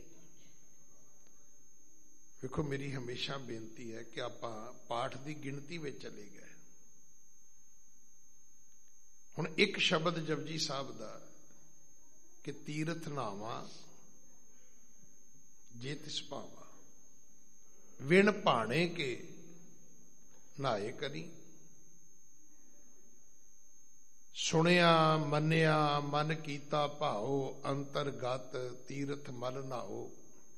ਵੇਖੋ ਮੇਰੀ ਹਮੇਸ਼ਾ ਬੇਨਤੀ ਹੈ ਕਿ ਆਪਾਂ ਪਾਠ ਦੀ ਗਿਣਤੀ ਵਿੱਚ ਚਲੇ ਗਏ। ਹੁਣ ਇੱਕ ਸ਼ਬਦ ਜਪਜੀ ਸਾਹਿਬ ਦਾ ਕਿ ਤੀਰਥ ਨਾਵਾਂ ਜੇ ਤਿਸ ਭਾਵਾ, ਵਿਣ ਭਾਣੇ ਕੇ ਨਾਏ ਕਰੀ। ਸੁਣਿਆ ਮੰਨਿਆ ਮਨ ਕੀਤਾ ਭਾਓ, ਅੰਤਰਗਤ ਤੀਰਥ ਮਲ ਨਾਓ।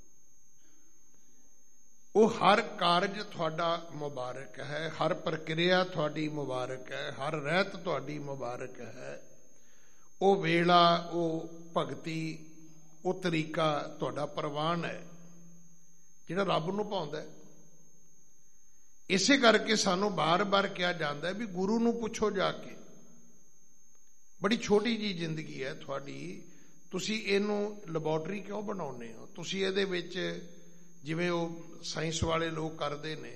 ਉਹ ਹਰ ਕਾਰਜ ਤੁਹਾਡਾ ਮੁਬਾਰਕ ਹੈ, ਹਰ ਪ੍ਰਕਿਰਿਆ ਤੁਹਾਡੀ ਮੁਬਾਰਕ ਹੈ, ਹਰ ਰਹਿਤ ਤੁਹਾਡੀ ਮੁਬਾਰਕ ਹੈ। ਉਹ ਵੇਲਾ, ਉਹ ਭਗਤੀ, ਉਹ ਤਰੀਕਾ ਤੁਹਾਡਾ ਪ੍ਰਵਾਨ ਹੈ ਜਿਹੜਾ ਰੱਬ ਨੂੰ ਭਾਉਂਦਾ ਹੈ। ਇਸੇ ਕਰਕੇ ਸਾਨੂੰ ਬਾਰ-ਬਾਰ ਕਿਹਾ ਜਾਂਦਾ ਹੈ ਵੀ ਗੁਰੂ ਨੂੰ ਪੁੱਛੋ ਜਾ ਕੇ। ਬੜੀ ਛੋਟੀ ਜੀ ਜ਼ਿੰਦਗੀ ਹੈ ਤੁਹਾਡੀ, ਤੁਸੀਂ ਇਹਨੂੰ ਲੈਬੋਰਟਰੀ ਕਿਉਂ ਬਣਾਉਂਦੇ ਹੋ? ਤੁਸੀਂ ਇਹਦੇ ਵਿੱਚ ਜਿਵੇਂ ਉਹ ਸਾਇੰਸ ਵਾਲੇ ਲੋਕ ਕਰਦੇ ਨੇ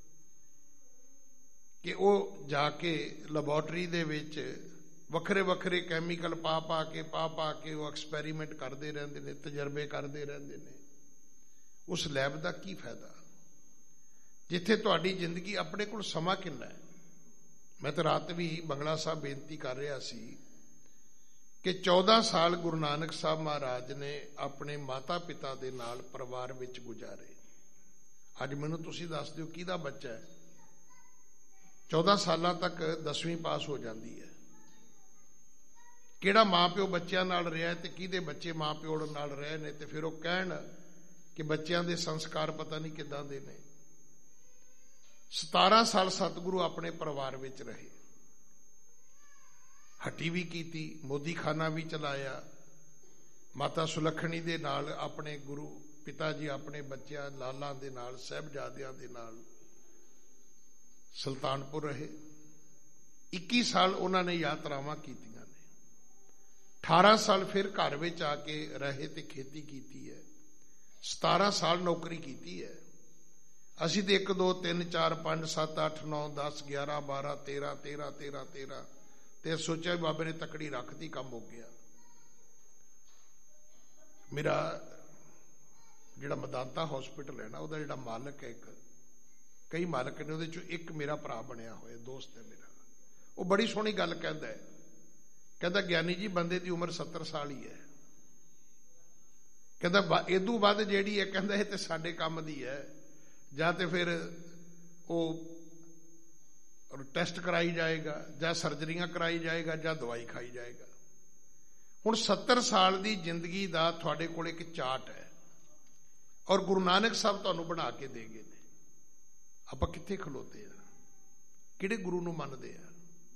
ਕਿ ਉਹ ਜਾ ਕੇ ਲੈਬੋਰਟਰੀ ਦੇ ਵਿੱਚ ਵੱਖਰੇ ਵੱਖਰੇ ਕੈਮੀਕਲ ਪਾ ਕੇ ਉਹ ਐਕਸਪੈਰੀਮੈਂਟ ਕਰਦੇ ਰਹਿੰਦੇ ਨੇ, ਤਜਰਬੇ ਕਰਦੇ ਰਹਿੰਦੇ ਨੇ। ਉਸ ਲੈਬ ਦਾ ਕੀ ਫਾਇਦਾ ਜਿੱਥੇ ਤੁਹਾਡੀ ਜ਼ਿੰਦਗੀ ਆਪਣੇ ਕੋਲ ਸਮਾਂ ਕਿੰਨਾ ਹੈ? ਮੈਂ ਤਾਂ ਰਾਤ ਵੀ ਬੰਗਲਾ ਸਾਹਿਬ ਬੇਨਤੀ ਕਰ ਰਿਹਾ ਸੀ ਕਿ 14 ਸਾਲ ਗੁਰੂ ਨਾਨਕ ਸਾਹਿਬ ਮਹਾਰਾਜ ਨੇ ਆਪਣੇ ਮਾਤਾ ਪਿਤਾ ਦੇ ਨਾਲ ਪਰਿਵਾਰ ਵਿੱਚ ਗੁਜ਼ਾਰੇ। ਅੱਜ ਮੈਨੂੰ ਤੁਸੀਂ ਦੱਸ ਦਿਓ ਕਿਹਦਾ ਬੱਚਾ ਹੈ 14 ਸਾਲਾਂ ਤੱਕ 10ਵੀਂ ਪਾਸ ਹੋ ਜਾਂਦੀ ਹੈ? ਕਿਹੜਾ ਮਾਂ ਪਿਓ ਬੱਚਿਆਂ ਨਾਲ ਰਿਹਾ ਤੇ ਕਿਹਦੇ ਬੱਚੇ ਮਾਂ ਪਿਓ ਨਾਲ ਰਹੇ ਨੇ? ਤੇ ਫਿਰ ਉਹ ਕਹਿਣ ਕਿ ਬੱਚਿਆਂ ਦੇ ਸੰਸਕਾਰ ਪਤਾ ਨਹੀਂ ਕਿੱਦਾਂ ਦੇ ਨੇ। 17 ਸਾਲ ਸਤਿਗੁਰੂ ਆਪਣੇ ਪਰਿਵਾਰ ਵਿੱਚ ਰਹੇ, ਹੱਟੀ ਵੀ ਕੀਤੀ, ਮੋਦੀ ਖਾਨਾ ਵੀ ਚਲਾਇਆ। ਮਾਤਾ ਸੁਲੱਖਣੀ ਦੇ ਨਾਲ ਆਪਣੇ ਗੁਰੂ ਪਿਤਾ ਜੀ ਆਪਣੇ ਬੱਚਿਆਂ ਲਾਲਾਂ ਦੇ ਨਾਲ, ਸਾਹਿਬਜ਼ਾਦਿਆਂ ਦੇ ਨਾਲ ਸੁਲਤਾਨਪੁਰ ਰਹੇ। 21 ਸਾਲ ਉਹਨਾਂ ਨੇ ਯਾਤਰਾਵਾਂ ਕੀਤੀਆਂ ਨੇ। 18 ਸਾਲ ਫਿਰ ਘਰ ਵਿੱਚ ਆ ਕੇ ਰਹੇ ਤੇ ਖੇਤੀ ਕੀਤੀ ਹੈ। 17 ਸਾਲ ਨੌਕਰੀ ਕੀਤੀ ਹੈ। ਅਸੀਂ ਤੇ 1 2 3 4 5 7 8 9 10 11 12 13 13 13 13 ਤੇ ਸੋਚਿਆ ਬਾਬੇ ਨੇ ਤਕੜੀ ਰੱਖਤੀ, ਕੰਮ ਹੋ ਗਿਆ। ਮੇਰਾ ਜਿਹੜਾ ਮਦਾਂਤਾ ਹਸਪੀਟਲ ਹੈ ਨਾ, ਉਹਦਾ ਜਿਹੜਾ ਮਾਲਕ ਹੈ, ਕਈ ਮਾਲਕ ਨੇ, ਉਹਦੇ ਚੋਂ ਇੱਕ ਮੇਰਾ ਭਰਾ ਬਣਿਆ ਹੋਇਆ, ਦੋਸਤ ਹੈ ਮੇਰਾ। ਉਹ ਬੜੀ ਸੋਹਣੀ ਗੱਲ ਕਹਿੰਦਾ ਗਿਆਨੀ ਜੀ ਬੰਦੇ ਦੀ ਉਮਰ 70 ਸਾਲ ਹੀ ਹੈ। ਕਹਿੰਦਾ ਇਦੋਂ ਵੱਧ ਜਿਹੜੀ ਹੈ, ਕਹਿੰਦਾ ਇਹ ਤੇ ਸਾਡੇ ਕੰਮ ਦੀ ਹੈ, ਜਾਂ ਤੇ ਫਿਰ ਉਹ ਟੈਸਟ ਕਰਾਈ ਜਾਏਗਾ, ਜਾਂ ਸਰਜਰੀਆਂ ਕਰਾਈ ਜਾਏਗਾ, ਜਾਂ ਦਵਾਈ ਖਾਈ ਜਾਏਗਾ। ਹੁਣ 70 ਸਾਲ ਦੀ ਜ਼ਿੰਦਗੀ ਦਾ ਤੁਹਾਡੇ ਕੋਲ ਇੱਕ ਚਾਰਟ ਹੈ, ਔਰ ਗੁਰੂ ਨਾਨਕ ਸਾਹਿਬ ਤੁਹਾਨੂੰ ਬਣਾ ਕੇ ਦੇ ਗਏ ਨੇ। ਆਪਾਂ ਕਿੱਥੇ ਖਲੋਤੇ ਆ? ਕਿਹੜੇ ਗੁਰੂ ਨੂੰ ਮੰਨਦੇ ਆ?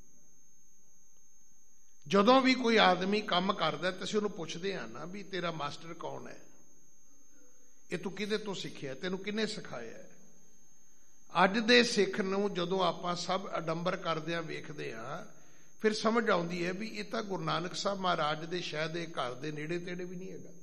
ਜਦੋਂ ਵੀ ਕੋਈ ਆਦਮੀ ਕੰਮ ਕਰਦਾ ਤੁਸੀਂ ਉਹਨੂੰ ਪੁੱਛਦੇ ਆ ਨਾ ਵੀ ਤੇਰਾ ਮਾਸਟਰ ਕੌਣ ਹੈ, ਇਹ ਤੂੰ ਕਿਹਦੇ ਤੋਂ ਸਿੱਖਿਆ, ਤੈਨੂੰ ਕਿਹਨੇ ਸਿਖਾਇਆ? ਅੱਜ ਦੇ ਸਿੱਖ ਨੂੰ ਜਦੋਂ ਆਪਾਂ ਸਭ ਅਡੰਬਰ ਕਰਦਿਆਂ ਵੇਖਦੇ ਆ, ਫਿਰ ਸਮਝ ਆਉਂਦੀ ਹੈ ਵੀ ਇਹ ਤਾਂ ਗੁਰੂ ਨਾਨਕ ਸਾਹਿਬ ਮਹਾਰਾਜ ਦੇ ਸ਼ਾਇਦ ਇਹ ਘਰ ਦੇ ਨੇੜੇ ਤੇੜੇ ਵੀ ਨਹੀਂ ਹੈਗਾ।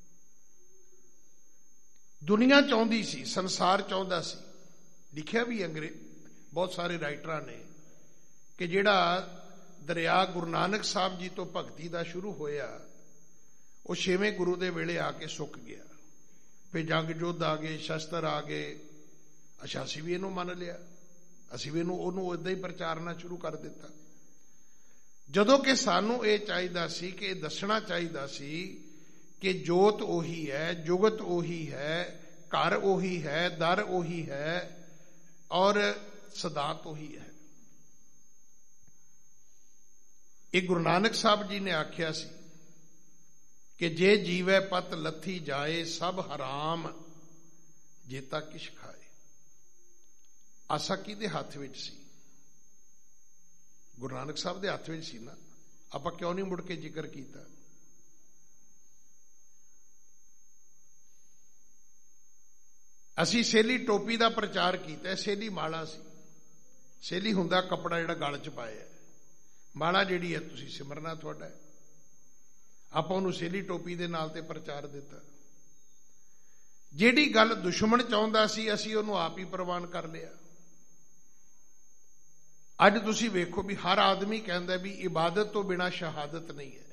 ਦੁਨੀਆ ਚਾਹੁੰਦੀ ਸੀ, ਸੰਸਾਰ ਚਾਹੁੰਦਾ ਸੀ, ਲਿਖਿਆ ਵੀ ਬਹੁਤ ਸਾਰੇ ਰਾਈਟਰਾਂ ਨੇ ਕਿ ਜਿਹੜਾ ਦਰਿਆ ਗੁਰੂ ਨਾਨਕ ਸਾਹਿਬ ਜੀ ਤੋਂ ਭਗਤੀ ਦਾ ਸ਼ੁਰੂ ਹੋਇਆ, ਉਹ 6ਵੇਂ ਗੁਰੂ ਦੇ ਵੇਲੇ ਆ ਕੇ ਸੁੱਕ ਗਿਆ। ਫਿਰ ਜੰਗ ਯੁੱਧ ਆ ਗਏ, ਸ਼ਸਤਰ ਆ ਗਏ। ਅੱਛਾ, ਅਸੀਂ ਵੀ ਇਹਨੂੰ ਮੰਨ ਲਿਆ, ਅਸੀਂ ਵੀ ਉਹਨੂੰ ਏਦਾਂ ਹੀ ਪ੍ਰਚਾਰਨਾ ਸ਼ੁਰੂ ਕਰ ਦਿੱਤਾ, ਜਦੋਂ ਕਿ ਸਾਨੂੰ ਇਹ ਚਾਹੀਦਾ ਸੀ ਕਿ ਇਹ ਦੱਸਣਾ ਚਾਹੀਦਾ ਸੀ ਕਿ ਜੋਤ ਉਹੀ ਹੈ, ਜੁਗਤ ਉਹੀ ਹੈ, ਘਰ ਉਹੀ ਹੈ, ਦਰ ਉਹੀ ਹੈ, ਔਰ ਸਿਧਾਂਤ ਉਹੀ ਹੈ। ਇਹ ਗੁਰੂ ਨਾਨਕ ਸਾਹਿਬ ਜੀ ਨੇ ਆਖਿਆ ਸੀ ਕਿ ਜੇ ਜੀਵੈ ਪਤ ਲੱਥੀ ਜਾਏ, ਸਭ ਹਰਾਮ ਜੇਤਾ ਕਿਛ ਖਾਏ। ਆਸਾ ਕਿਹਦੇ ਹੱਥ ਵਿੱਚ ਸੀ? ਗੁਰੂ ਨਾਨਕ ਸਾਹਿਬ ਦੇ ਹੱਥ ਵਿੱਚ ਸੀ ਨਾ। ਆਪਾਂ ਕਿਉਂ ਨਹੀਂ ਮੁੜ ਕੇ ਜ਼ਿਕਰ ਕੀਤਾ? ਅਸੀਂ ਸੇਲੀ ਟੋਪੀ ਦਾ ਪ੍ਰਚਾਰ ਕੀਤਾ। ਸੇਲੀ ਮਾਲਾ ਸੀ। ਸੇਲੀ ਹੁੰਦਾ ਕੱਪੜਾ ਜਿਹੜਾ ਗਲ 'ਚ ਪਾਇਆ, ਮਾਲਾ ਜਿਹੜੀ ਹੈ ਤੁਸੀਂ ਸਿਮਰਨਾ ਤੁਹਾਡਾ। ਆਪਾਂ ਉਹਨੂੰ ਸੇਲੀ ਟੋਪੀ ਦੇ ਨਾਲ ਤੇ ਪ੍ਰਚਾਰ ਦਿੱਤਾ। ਜਿਹੜੀ ਗੱਲ ਦੁਸ਼ਮਣ ਚਾਹੁੰਦਾ ਸੀ, ਅਸੀਂ ਉਹਨੂੰ ਆਪ ਹੀ ਪ੍ਰਵਾਨ ਕਰ ਲਿਆ। ਅੱਜ ਤੁਸੀਂ ਵੇਖੋ ਵੀ ਹਰ ਆਦਮੀ ਕਹਿੰਦਾ ਵੀ ਇਬਾਦਤ ਤੋਂ ਬਿਨਾਂ ਸ਼ਹਾਦਤ ਨਹੀਂ ਹੈ।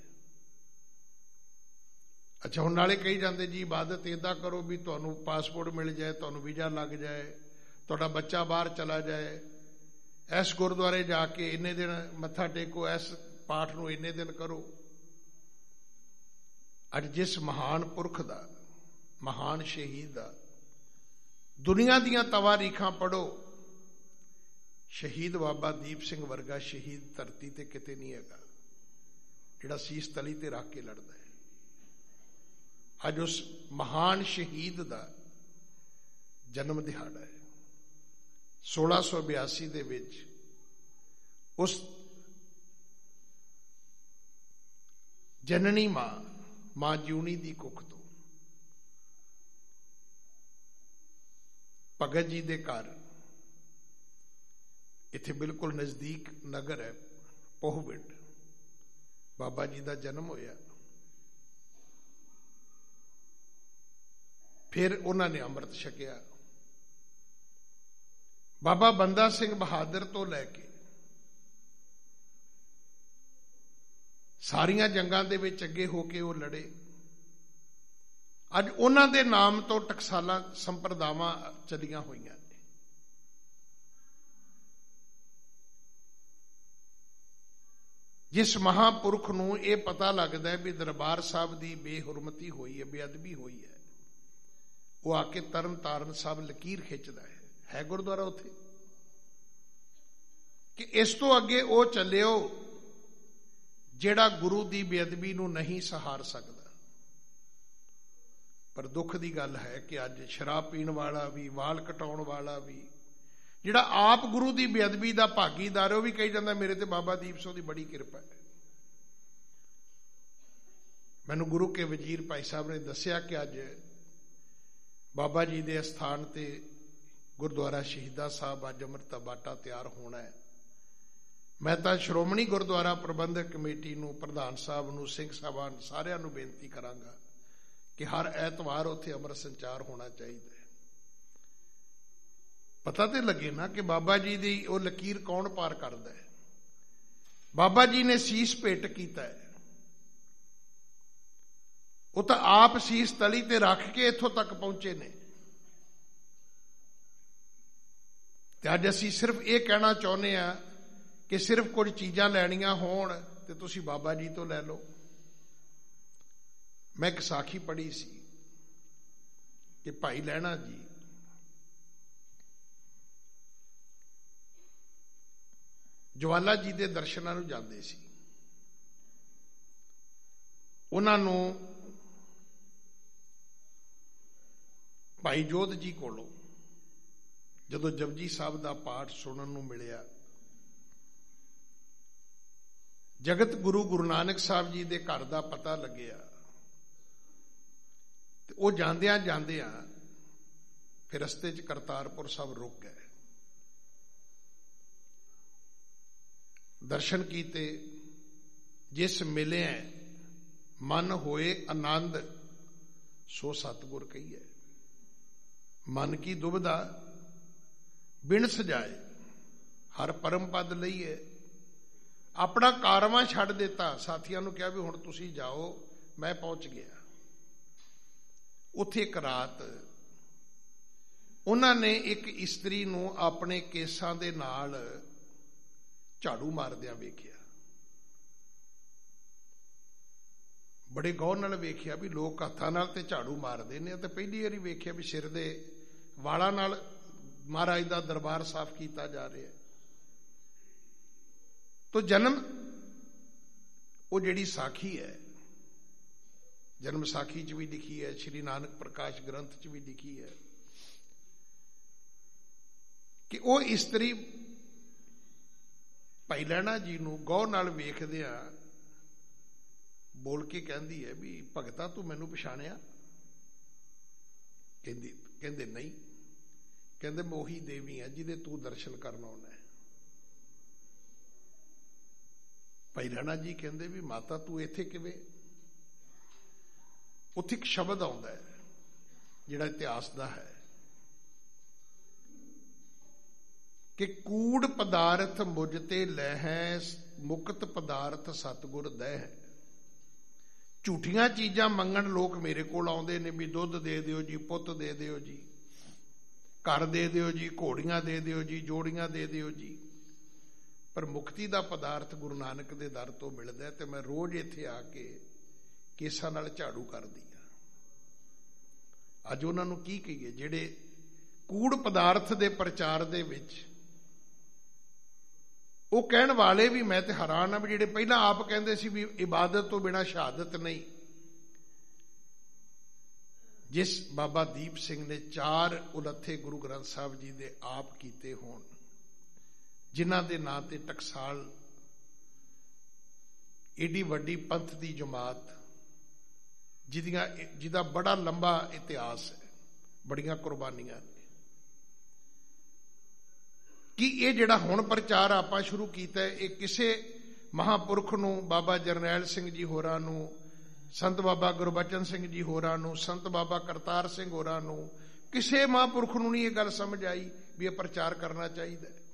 ਅੱਛਾ, ਹੁਣ ਨਾਲੇ ਕਹੀ ਜਾਂਦੇ ਜੀ ਇਬਾਦਤ ਏਦਾਂ ਕਰੋ ਵੀ ਤੁਹਾਨੂੰ ਪਾਸਪੋਰਟ ਮਿਲ ਜਾਏ, ਤੁਹਾਨੂੰ ਵੀਜ਼ਾ ਲੱਗ ਜਾਏ, ਤੁਹਾਡਾ ਬੱਚਾ ਬਾਹਰ ਚਲਾ ਜਾਏ, ਇਸ ਗੁਰਦੁਆਰੇ ਜਾ ਕੇ ਇੰਨੇ ਦਿਨ ਮੱਥਾ ਟੇਕੋ, ਇਸ ਪਾਠ ਨੂੰ ਇੰਨੇ ਦਿਨ ਕਰੋ। ਅੱਜ ਜਿਸ ਮਹਾਨ ਪੁਰਖ ਦਾ, ਮਹਾਨ ਸ਼ਹੀਦ ਦਾ ਦੁਨੀਆ ਦੀਆਂ ਤਵਾਰੀਖਾਂ ਪੜ੍ਹੋ, ਸ਼ਹੀਦ ਬਾਬਾ ਦੀਪ ਸਿੰਘ ਵਰਗਾ ਸ਼ਹੀਦ ਧਰਤੀ ਤੇ ਕਿਤੇ ਨਹੀਂ ਹੈਗਾ, ਜਿਹੜਾ ਸੀਸ ਤਲੀ ਤੇ ਰੱਖ ਕੇ ਲੜਦਾ ਹੈ। ਅੱਜ ਉਸ ਮਹਾਨ ਸ਼ਹੀਦ ਦਾ ਜਨਮ ਦਿਹਾੜਾ ਹੈ। 1682 ਦੇ ਵਿੱਚ ਉਸ ਜਨਨੀ ਮਾਂ ਜਿਉਣੀ ਦੀ ਕੁੱਖ ਤੋਂ ਭਗਤ ਜੀ ਦੇ ਘਰ, ਇੱਥੇ ਬਿਲਕੁਲ ਨਜ਼ਦੀਕ ਨਗਰ ਹੈ ਪੋਹਵਿੰਡ, ਬਾਬਾ ਜੀ ਦਾ ਜਨਮ ਹੋਇਆ। ਫਿਰ ਉਹਨਾਂ ਨੇ ਅੰਮ੍ਰਿਤ ਛਕਿਆ। ਬਾਬਾ ਬੰਦਾ ਸਿੰਘ ਬਹਾਦਰ ਤੋਂ ਲੈ ਕੇ ਸਾਰੀਆਂ ਜੰਗਾਂ ਦੇ ਵਿੱਚ ਅੱਗੇ ਹੋ ਕੇ ਉਹ ਲੜੇ। ਅੱਜ ਉਹਨਾਂ ਦੇ ਨਾਮ ਤੋਂ ਟਕਸਾਲਾਂ ਸੰਪਰਦਾਵਾਂ ਚੱਲੀਆਂ ਹੋਈਆਂ ਨੇ। ਜਿਸ ਮਹਾਂਪੁਰਖ ਨੂੰ ਇਹ ਪਤਾ ਲੱਗਦਾ ਹੈ ਵੀ ਦਰਬਾਰ ਸਾਹਿਬ ਦੀ ਬੇਹੁਰਮਤੀ ਹੋਈ ਹੈ, ਬੇਅਦਬੀ ਹੋਈ ਹੈ, ਉਹ ਆ ਕੇ ਤਰਨ ਤਾਰਨ ਸਾਹਿਬ ਲਕੀਰ ਖਿੱਚਦਾ ਹੈ ਗੁਰਦੁਆਰਾ ਉੱਥੇ, ਕਿ ਇਸ ਤੋਂ ਅੱਗੇ ਉਹ ਚੱਲਿਓ ਜਿਹੜਾ ਗੁਰੂ ਦੀ ਬੇਅਦਬੀ ਨੂੰ ਨਹੀਂ ਸਹਾਰ ਸਕਦਾ। ਪਰ ਦੁੱਖ ਦੀ ਗੱਲ ਹੈ ਕਿ ਅੱਜ ਸ਼ਰਾਬ ਪੀਣ ਵਾਲਾ ਵੀ, ਵਾਲ ਕਟਾਉਣ ਵਾਲਾ ਵੀ, ਜਿਹੜਾ ਆਪ ਗੁਰੂ ਦੀ ਬੇਅਦਬੀ ਦਾ ਭਾਗੀਦਾਰ, ਉਹ ਵੀ ਕਹੀ ਜਾਂਦਾ ਮੇਰੇ ਤੇ ਬਾਬਾ ਦੀਪ ਸਿੰਘ ਦੀ ਬੜੀ ਕਿਰਪਾ ਹੈ। ਮੈਨੂੰ ਗੁਰੂ ਕੇ ਵਜ਼ੀਰ ਭਾਈ ਸਾਹਿਬ ਨੇ ਦੱਸਿਆ ਕਿ ਅੱਜ ਬਾਬਾ ਜੀ ਦੇ ਅਸਥਾਨ ਤੇ ਗੁਰਦੁਆਰਾ ਸ਼ਹੀਦਾਂ ਸਾਹਿਬ ਅੱਜ ਅੰਮ੍ਰਿਤ ਦਾ ਬਾਟਾ ਤਿਆਰ ਹੋਣਾ ਹੈ। ਮੈਂ ਤਾਂ ਸ਼੍ਰੋਮਣੀ ਗੁਰਦੁਆਰਾ ਪ੍ਰਬੰਧਕ ਕਮੇਟੀ ਨੂੰ, ਪ੍ਰਧਾਨ ਸਾਹਿਬ ਨੂੰ, ਸਿੰਘ ਸਾਹਿਬਾਨ ਸਾਰਿਆਂ ਨੂੰ ਬੇਨਤੀ ਕਰਾਂਗਾ ਕਿ ਹਰ ਐਤਵਾਰ ਉੱਥੇ ਅੰਮ੍ਰਿਤ ਸੰਚਾਰ ਹੋਣਾ ਚਾਹੀਦਾ ਹੈ। ਪਤਾ ਤੇ ਲੱਗੇ ਨਾ ਕਿ ਬਾਬਾ ਜੀ ਦੀ ਉਹ ਲਕੀਰ ਕੌਣ ਪਾਰ ਕਰਦਾ ਹੈ। ਬਾਬਾ ਜੀ ਨੇ ਸੀਸ ਭੇਟ ਕੀਤਾ ਹੈ, ਉਹ ਤਾਂ ਆਪ ਸੀਸ ਤਲੀ ਤੇ ਰੱਖ ਕੇ ਇੱਥੋਂ ਤੱਕ ਪਹੁੰਚੇ ਨੇ। ਤੇ ਅੱਜ ਅਸੀਂ ਸਿਰਫ ਇਹ ਕਹਿਣਾ ਚਾਹੁੰਦੇ ਹਾਂ ਕਿ ਸਿਰਫ ਕੁਝ ਚੀਜ਼ਾਂ ਲੈਣੀਆਂ ਹੋਣ ਤੇ ਤੁਸੀਂ ਬਾਬਾ ਜੀ ਤੋਂ ਲੈ ਲਓ। ਮੈਂ ਇੱਕ ਸਾਖੀ ਪੜ੍ਹੀ ਸੀ ਕਿ ਭਾਈ ਲਹਿਣਾ ਜੀ ਜਵਾਲਾ ਜੀ ਦੇ ਦਰਸ਼ਨਾਂ ਨੂੰ ਜਾਂਦੇ ਸੀ। ਉਹਨਾਂ ਨੂੰ ਭਾਈ ਜੋਧ ਜੀ ਕੋਲੋਂ ਜਦੋਂ ਜਪਜੀ ਸਾਹਿਬ ਦਾ ਪਾਠ ਸੁਣਨ ਨੂੰ ਮਿਲਿਆ, ਜਗਤ ਗੁਰੂ ਨਾਨਕ ਸਾਹਿਬ ਜੀ ਦੇ ਘਰ ਦਾ ਪਤਾ ਲੱਗਿਆ, ਤੇ ਉਹ ਜਾਂਦਿਆਂ ਜਾਂਦਿਆਂ ਫਿਰ ਰਸਤੇ 'ਚ ਕਰਤਾਰਪੁਰ ਸਾਹਿਬ ਰੁਕ ਗਏ। ਦਰਸ਼ਨ ਕੀਤੇ। ਜਿਸ ਮਿਲਿਆ ਮਨ ਹੋਏ ਆਨੰਦ, ਸੋ ਸਤਿਗੁਰ ਕਹੀਏ। ਮਨ ਕੀ ਦੁਬਿਧਾ ਬਿਨ ਸਜਾਏ, ਹਰ ਪਰਮ ਪਦ ਲਈਏ। ਆਪਣਾ ਕਾਰਵਾਂ ਛੱਡ ਦਿੱਤਾ। ਸਾਥੀਆਂ ਨੂੰ ਕਿਹਾ ਵੀ ਹੁਣ ਤੁਸੀਂ ਜਾਓ, ਮੈਂ ਪਹੁੰਚ ਗਿਆ। ਉੱਥੇ ਇੱਕ ਰਾਤ ਉਹਨਾਂ ਨੇ ਇੱਕ ਇਸਤਰੀ ਨੂੰ ਆਪਣੇ ਕੇਸਾਂ ਦੇ ਨਾਲ ਝਾੜੂ ਮਾਰਦਿਆਂ ਵੇਖਿਆ। ਬੜੇ ਗੌਰ ਨਾਲ ਵੇਖਿਆ ਵੀ ਲੋਕ ਹੱਥਾਂ ਨਾਲ ਤੇ ਝਾੜੂ ਮਾਰਦੇ ਨੇ, ਤੇ ਪਹਿਲੀ ਵਾਰੀ ਵੇਖਿਆ ਵੀ ਸਿਰ ਦੇ ਵਾਲਾਂ ਨਾਲ ਮਹਾਰਾਜ ਦਾ ਦਰਬਾਰ ਸਾਫ਼ ਕੀਤਾ ਜਾ ਰਿਹਾ। ਤੋ ਜਨਮ, ਉਹ ਜਿਹੜੀ ਸਾਖੀ ਹੈ, ਜਨਮ ਸਾਖੀ 'ਚ ਵੀ ਲਿਖੀ ਹੈ, ਸ਼੍ਰੀ ਨਾਨਕ ਪ੍ਰਕਾਸ਼ ਗ੍ਰੰਥ 'ਚ ਵੀ ਲਿਖੀ ਹੈ ਕਿ ਉਹ ਇਸਤਰੀ ਭਾਈ ਲਹਿਣਾ ਜੀ ਨੂੰ ਗੌਰ ਨਾਲ ਵੇਖਦਿਆਂ ਬੋਲ ਕੇ ਕਹਿੰਦੀ ਹੈ ਵੀ ਭਗਤਾ ਤੂੰ ਮੈਨੂੰ ਪਛਾਣਿਆ? ਕਹਿੰਦੇ ਨਹੀਂ। ਕਹਿੰਦੇ ਮੈਂ ਉਹੀ ਦੇਵੀ ਆ ਜਿਹਦੇ ਤੂੰ ਦਰਸ਼ਨ ਕਰਨ ਆਉਣਾ ਹੈ। ਭਾਈ ਲਹਿਣਾ ਜੀ ਕਹਿੰਦੇ ਵੀ ਮਾਤਾ ਤੂੰ ਇੱਥੇ ਕਿਵੇਂ? ਉੱਥੇ ਇੱਕ ਸ਼ਬਦ ਆਉਂਦਾ ਹੈ ਜਿਹੜਾ ਇਤਿਹਾਸ ਦਾ ਹੈ ਕਿ ਕੂੜ ਪਦਾਰਥ ਮੁਝ ਤੇ ਲਹਿ, ਮੁਕਤ ਪਦਾਰਥ ਸਤਿਗੁਰ ਦਹਿ। ਝੂਠੀਆਂ ਚੀਜ਼ਾਂ ਮੰਗਣ ਲੋਕ ਮੇਰੇ ਕੋਲ ਆਉਂਦੇ ਨੇ ਵੀ ਦੁੱਧ ਦੇ ਦਿਓ ਜੀ, ਪੁੱਤ ਦੇ ਦਿਓ ਜੀ, ਘਰ ਦੇ ਦਿਓ ਜੀ, ਘੋੜੀਆਂ ਦੇ ਦਿਓ ਜੀ, ਜੋੜੀਆਂ ਦੇ ਦਿਓ ਜੀ। ਪਰ ਮੁਕਤੀ ਦਾ ਪਦਾਰਥ ਗੁਰੂ ਨਾਨਕ ਦੇ ਦਰ ਤੋਂ ਮਿਲਦਾ ਤੇ ਮੈਂ ਰੋਜ਼ ਇੱਥੇ ਆ ਕੇ ਕੇਸਾਂ ਨਾਲ ਝਾੜੂ ਕਰਦੀ ਆ। ਅੱਜ ਉਹਨਾਂ ਨੂੰ ਕੀ ਕਹੀਏ ਜਿਹੜੇ ਕੂੜ ਪਦਾਰਥ ਦੇ ਪ੍ਰਚਾਰ ਦੇ ਵਿੱਚ, ਉਹ ਕਹਿਣ ਵਾਲੇ ਵੀ ਮੈਂ ਤੇ ਹੈਰਾਨ ਆ ਵੀ ਜਿਹੜੇ ਪਹਿਲਾਂ ਆਪ ਕਹਿੰਦੇ ਸੀ ਵੀ ਇਬਾਦਤ ਤੋਂ ਬਿਨਾਂ ਸ਼ਹਾਦਤ ਨਹੀਂ। ਜਿਸ ਬਾਬਾ ਦੀਪ ਸਿੰਘ ਨੇ 4 ਉਲੱਥੇ ਗੁਰੂ ਗ੍ਰੰਥ ਸਾਹਿਬ ਜੀ ਦੇ ਆਪ ਕੀਤੇ ਹੋਣ, ਜਿਨ੍ਹਾਂ ਦੇ ਨਾਂ ਤੇ ਟਕਸਾਲ ਏਡੀ ਵੱਡੀ ਪੰਥ ਦੀ ਜਮਾਤ ਜਿਹਦਾ ਬੜਾ ਲੰਬਾ ਇਤਿਹਾਸ ਹੈ, ਬੜੀਆਂ ਕੁਰਬਾਨੀਆਂ ਨੇ, ਕਿ ਇਹ ਜਿਹੜਾ ਹੁਣ ਪ੍ਰਚਾਰ ਆਪਾਂ ਸ਼ੁਰੂ ਕੀਤਾ ਹੈ, ਇਹ ਕਿਸੇ ਮਹਾਂਪੁਰਖ ਨੂੰ, ਬਾਬਾ ਜਰਨੈਲ ਸਿੰਘ ਜੀ ਹੋਰਾਂ ਨੂੰ, ਸੰਤ ਬਾਬਾ ਗੁਰਬਚਨ ਸਿੰਘ ਜੀ ਹੋਰਾਂ ਨੂੰ, ਸੰਤ ਬਾਬਾ ਕਰਤਾਰ ਸਿੰਘ ਹੋਰਾਂ ਨੂੰ, ਕਿਸੇ ਮਹਾਂਪੁਰਖ ਨੂੰ ਨਹੀਂ ਇਹ ਗੱਲ ਸਮਝ ਆਈ ਵੀ ਇਹ ਪ੍ਰਚਾਰ ਕਰਨਾ ਚਾਹੀਦਾ ਹੈ।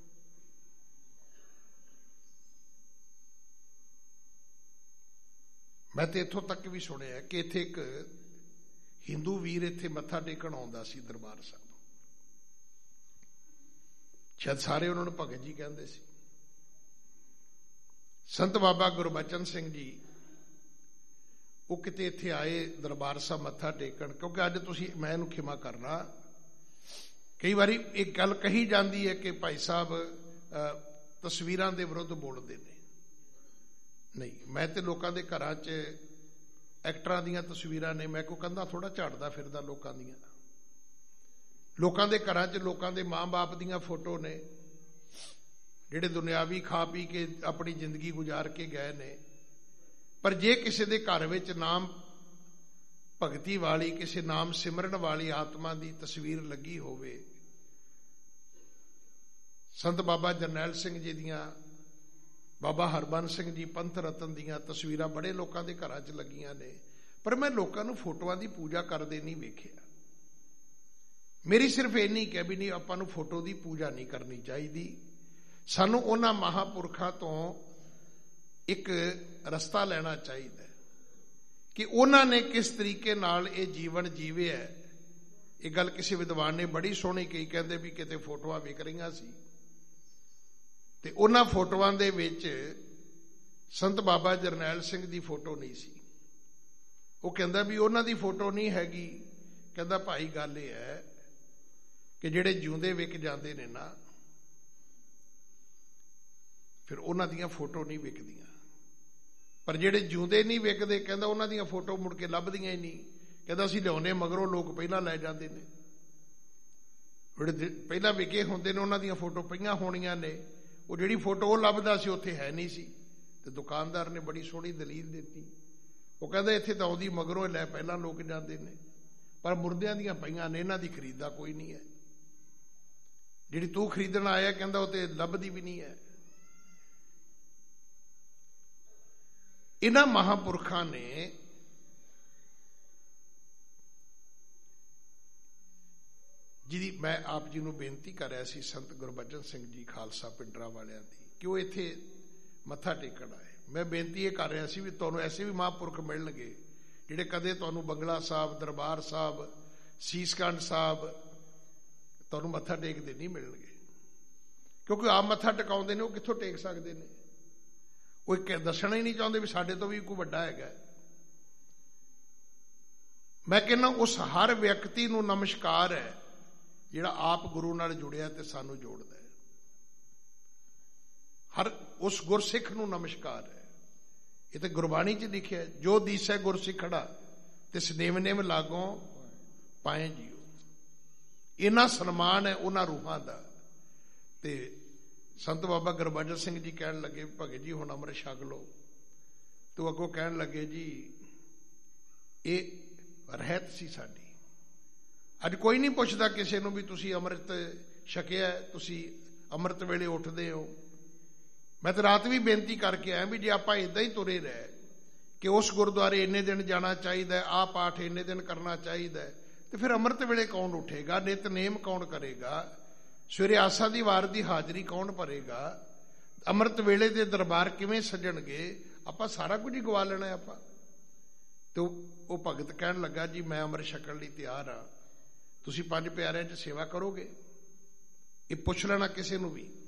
ਮੈਂ ਤੇ ਇੱਥੋਂ ਤੱਕ ਵੀ ਸੁਣਿਆ ਕਿ ਇੱਥੇ ਇੱਕ ਹਿੰਦੂ ਵੀਰ ਇੱਥੇ ਮੱਥਾ ਟੇਕਣ ਆਉਂਦਾ ਸੀ ਦਰਬਾਰ ਸਾਹਿਬ। ਸ਼ਾਇਦ ਸਾਰੇ ਉਹਨਾਂ ਨੂੰ ਭਗਤ ਜੀ ਕਹਿੰਦੇ ਸੀ। ਸੰਤ ਬਾਬਾ ਗੁਰਬਚਨ ਸਿੰਘ ਜੀ ਉਹ ਕਿਤੇ ਇੱਥੇ ਆਏ ਦਰਬਾਰ ਸਾਹਿਬ ਮੱਥਾ ਟੇਕਣ, ਕਿਉਂਕਿ ਅੱਜ ਤੁਸੀਂ, ਮੈਂ ਇਹਨੂੰ ਖਿਮਾ ਕਰਨਾ, ਕਈ ਵਾਰੀ ਇੱਕ ਗੱਲ ਕਹੀ ਜਾਂਦੀ ਹੈ ਕਿ ਭਾਈ ਸਾਹਿਬ ਤਸਵੀਰਾਂ ਦੇ ਵਿਰੁੱਧ ਬੋਲਦੇ ਨੇ। ਨਹੀਂ, ਮੈਂ ਤੇ ਲੋਕਾਂ ਦੇ ਘਰਾਂ 'ਚ ਐਕਟਰਾਂ ਦੀਆਂ ਤਸਵੀਰਾਂ ਨੇ, ਮੈਂ ਕੋਈ ਕੰਧਾਂ ਥੋੜਾ ਝਾੜਦਾ ਫਿਰਦਾ ਲੋਕਾਂ ਦੀਆਂ। ਲੋਕਾਂ ਦੇ ਘਰਾਂ 'ਚ ਲੋਕਾਂ ਦੇ ਮਾਂ-ਬਾਪ ਦੀਆਂ ਫੋਟੋ ਨੇ ਜਿਹੜੇ ਦੁਨਿਆਵੀ ਖਾ ਪੀ ਕੇ ਆਪਣੀ ਜ਼ਿੰਦਗੀ ਗੁਜ਼ਾਰ ਕੇ ਗਏ ਨੇ। ਪਰ ਜੇ ਕਿਸੇ ਦੇ ਘਰ ਵਿੱਚ ਨਾਮ ਭਗਤੀ ਵਾਲੀ, ਕਿਸੇ ਨਾਮ ਸਿਮਰਨ ਵਾਲੀ ਆਤਮਾ ਦੀ ਤਸਵੀਰ ਲੱਗੀ ਹੋਵੇ, ਸੰਤ ਬਾਬਾ ਜਰਨੈਲ ਸਿੰਘ ਜੀ ਦੀਆਂ, ਬਾਬਾ ਹਰਬੰਸ ਸਿੰਘ ਜੀ ਪੰਥ ਰਤਨ ਦੀਆਂ ਤਸਵੀਰਾਂ ਬੜੇ ਲੋਕਾਂ ਦੇ ਘਰਾਂ 'ਚ ਲੱਗੀਆਂ ਨੇ। ਪਰ ਮੈਂ ਲੋਕਾਂ ਨੂੰ ਫੋਟੋਆਂ ਦੀ ਪੂਜਾ ਕਰਦੇ ਨਹੀਂ ਵੇਖਿਆ। ਮੇਰੀ ਸਿਰਫ ਇੰਨੀ ਕਹਿ ਵੀ ਨਹੀਂ, ਆਪਾਂ ਨੂੰ ਫੋਟੋ ਦੀ ਪੂਜਾ ਨਹੀਂ ਕਰਨੀ ਚਾਹੀਦੀ। ਸਾਨੂੰ ਉਹਨਾਂ ਮਹਾਂਪੁਰਖਾਂ ਤੋਂ ਇੱਕ ਰਸਤਾ ਲੈਣਾ ਚਾਹੀਦਾ ਕਿ ਉਹਨਾਂ ਨੇ ਕਿਸ ਤਰੀਕੇ ਨਾਲ ਇਹ ਜੀਵਨ ਜੀਵਿਆ। ਇਹ ਗੱਲ ਕਿਸੇ ਵਿਦਵਾਨ ਨੇ ਬੜੀ ਸੋਹਣੀ ਕਹੀ, ਕਹਿੰਦੇ ਵੀ ਕਿਤੇ ਫੋਟੋਆਂ ਵਿਕ ਰਹੀਆਂ ਸੀ ਤੇ ਉਹਨਾਂ ਫੋਟੋਆਂ ਦੇ ਵਿੱਚ ਸੰਤ ਬਾਬਾ ਜਰਨੈਲ ਸਿੰਘ ਦੀ ਫੋਟੋ ਨਹੀਂ ਸੀ। ਉਹ ਕਹਿੰਦਾ ਵੀ ਉਹਨਾਂ ਦੀ ਫੋਟੋ ਨਹੀਂ ਹੈਗੀ। ਕਹਿੰਦਾ ਭਾਈ ਗੱਲ ਇਹ ਹੈ ਕਿ ਜਿਹੜੇ ਜਿਉਂਦੇ ਵਿਕ ਜਾਂਦੇ ਨੇ ਨਾ, ਫਿਰ ਉਹਨਾਂ ਦੀਆਂ ਫੋਟੋ ਨਹੀਂ ਵਿਕਦੀਆਂ, ਪਰ ਜਿਹੜੇ ਜਿਉਂਦੇ ਨਹੀਂ ਵਿਕਦੇ, ਕਹਿੰਦਾ ਉਹਨਾਂ ਦੀਆਂ ਫੋਟੋ ਮੁੜ ਕੇ ਲੱਭਦੀਆਂ ਹੀ ਨਹੀਂ। ਕਹਿੰਦਾ ਅਸੀਂ ਲਿਆਉਣੇ ਮਗਰੋਂ ਲੋਕ ਪਹਿਲਾਂ ਲੈ ਜਾਂਦੇ ਨੇ। ਜਿਹੜੇ ਪਹਿਲਾਂ ਵਿਕੇ ਹੁੰਦੇ ਨੇ ਉਹਨਾਂ ਦੀਆਂ ਫੋਟੋ ਪਈਆਂ ਹੋਣੀਆਂ ਨੇ, ਉਹ ਜਿਹੜੀ ਫੋਟੋ ਉਹ ਲੱਭਦਾ ਸੀ ਉੱਥੇ ਹੈ ਨਹੀਂ ਸੀ। ਤੇ ਦੁਕਾਨਦਾਰ ਨੇ ਬੜੀ ਸੋਹਣੀ ਦਲੀਲ ਦਿੱਤੀ। ਉਹ ਕਹਿੰਦਾ ਇੱਥੇ ਤਾਂ ਉਹਦੀ ਮਗਰੋਂ ਲੈ ਪਹਿਲਾਂ ਲੋਕ ਜਾਂਦੇ ਨੇ, ਪਰ ਮੁਰਦਿਆਂ ਦੀਆਂ ਪਈਆਂ ਨੇ, ਇਹਨਾਂ ਦੀ ਖਰੀਦਦਾ ਕੋਈ ਨਹੀਂ ਹੈ। ਜਿਹੜੀ ਤੂੰ ਖਰੀਦਣ ਆਇਆ, ਕਹਿੰਦਾ ਉਹ ਤੇ ਲੱਭਦੀ ਵੀ ਨਹੀਂ ਹੈ। ਇਹਨਾਂ ਮਹਾਂਪੁਰਖਾਂ ਨੇ ਜਿਹਦੀ ਮੈਂ ਆਪ ਜੀ ਨੂੰ ਬੇਨਤੀ ਕਰ ਰਿਹਾ ਸੀ, ਸੰਤ ਗੁਰਬਚਨ ਸਿੰਘ ਜੀ ਖਾਲਸਾ ਪਿੰਡਰਾਂ ਵਾਲਿਆਂ ਦੀ, ਕਿ ਉਹ ਇੱਥੇ ਮੱਥਾ ਟੇਕਣ ਆਏ। ਮੈਂ ਬੇਨਤੀ ਇਹ ਕਰ ਰਿਹਾ ਸੀ ਵੀ ਤੁਹਾਨੂੰ ਐਸੇ ਵੀ ਮਹਾਂਪੁਰਖ ਮਿਲਣਗੇ ਜਿਹੜੇ ਕਦੇ ਤੁਹਾਨੂੰ ਬੰਗਲਾ ਸਾਹਿਬ, ਦਰਬਾਰ ਸਾਹਿਬ, ਸੀਸਗੰਜ ਸਾਹਿਬ ਤੁਹਾਨੂੰ ਮੱਥਾ ਟੇਕਦੇ ਨਹੀਂ ਮਿਲਣਗੇ, ਕਿਉਂਕਿ ਆਪ ਮੱਥਾ ਟਿਕਾਉਂਦੇ ਨੇ। ਉਹ ਕਿੱਥੋਂ ਟੇਕ ਸਕਦੇ ਨੇ? ਉਹ ਇੱਕ ਦੱਸਣਾ ਹੀ ਨਹੀਂ ਚਾਹੁੰਦੇ ਵੀ ਸਾਡੇ ਤੋਂ ਵੀ ਕੋਈ ਵੱਡਾ ਹੈਗਾ। ਮੈਂ ਕਹਿੰਦਾ ਉਸ ਹਰ ਵਿਅਕਤੀ ਨੂੰ ਨਮਸਕਾਰ ਹੈ ਜਿਹੜਾ ਆਪ ਗੁਰੂ ਨਾਲ ਜੁੜਿਆ ਤੇ ਸਾਨੂੰ ਜੋੜਦਾ ਹੈ। ਹਰ ਉਸ ਗੁਰਸਿੱਖ ਨੂੰ ਨਮਸਕਾਰ ਹੈ। ਇਹ ਤਾਂ ਗੁਰਬਾਣੀ 'ਚ ਲਿਖਿਆ, ਜੋ ਦੀਸੈ ਗੁਰਸਿੱਖੜਾ ਤਿਸ ਨੇਮ ਨੇਮ ਲਾਗੋਂ ਪਾਏ ਜੀਓ। ਇੰਨਾ ਸਨਮਾਨ ਹੈ ਉਹਨਾਂ ਰੂਹਾਂ ਦਾ। ਤੇ ਸੰਤ ਬਾਬਾ ਗੁਰਬਚਨ ਸਿੰਘ ਜੀ ਕਹਿਣ ਲੱਗੇ, ਭਗਤ ਜੀ ਹੁਣ ਅੰਮ੍ਰਿਤ ਛਕ ਲਓ। ਤੇ ਅੱਗੋਂ ਕਹਿਣ ਲੱਗੇ, ਜੀ ਇਹ ਰਹਿਤ ਸੀ ਸਾਡੀ। ਅੱਜ ਕੋਈ ਨਹੀਂ ਪੁੱਛਦਾ ਕਿਸੇ ਨੂੰ ਵੀ ਤੁਸੀਂ ਅੰਮ੍ਰਿਤ ਛਕਿਆ, ਤੁਸੀਂ ਅੰਮ੍ਰਿਤ ਵੇਲੇ ਉੱਠਦੇ ਹੋ। ਮੈਂ ਤਾਂ ਰਾਤ ਵੀ ਬੇਨਤੀ ਕਰਕੇ ਆਇਆ ਵੀ ਜੇ ਆਪਾਂ ਇਦਾਂ ਹੀ ਤੁਰੇ ਰਹੇ ਕਿ ਉਸ ਗੁਰਦੁਆਰੇ ਇੰਨੇ ਦਿਨ ਜਾਣਾ ਚਾਹੀਦਾ, ਆਹ ਪਾਠ ਇੰਨੇ ਦਿਨ ਕਰਨਾ ਚਾਹੀਦਾ, ਤੇ ਫਿਰ ਅੰਮ੍ਰਿਤ ਵੇਲੇ ਕੌਣ ਉੱਠੇਗਾ? ਨਿਤਨੇਮ ਕੌਣ ਕਰੇਗਾ? ਸਵੇਰੇ ਆਸਾ ਦੀ ਵਾਰ ਦੀ ਹਾਜ਼ਰੀ ਕੌਣ ਭਰੇਗਾ? ਅੰਮ੍ਰਿਤ ਵੇਲੇ ਦੇ ਦਰਬਾਰ ਕਿਵੇਂ ਸਜਣਗੇ? ਆਪਾਂ ਸਾਰਾ ਕੁਝ ਹੀ ਗਵਾ ਲੈਣਾ ਆਪਾਂ। ਤੇ ਉਹ ਭਗਤ ਕਹਿਣ ਲੱਗਾ, ਜੀ ਮੈਂ ਅੰਮ੍ਰਿਤ ਛਕਣ ਲਈ ਤਿਆਰ ਹਾਂ, ਤੁਸੀਂ 5 ਪਿਆਰਿਆਂ 'ਚ ਸੇਵਾ ਕਰੋਗੇ? ਇਹ ਪੁੱਛ ਲੈਣਾ ਕਿਸੇ ਨੂੰ ਵੀ।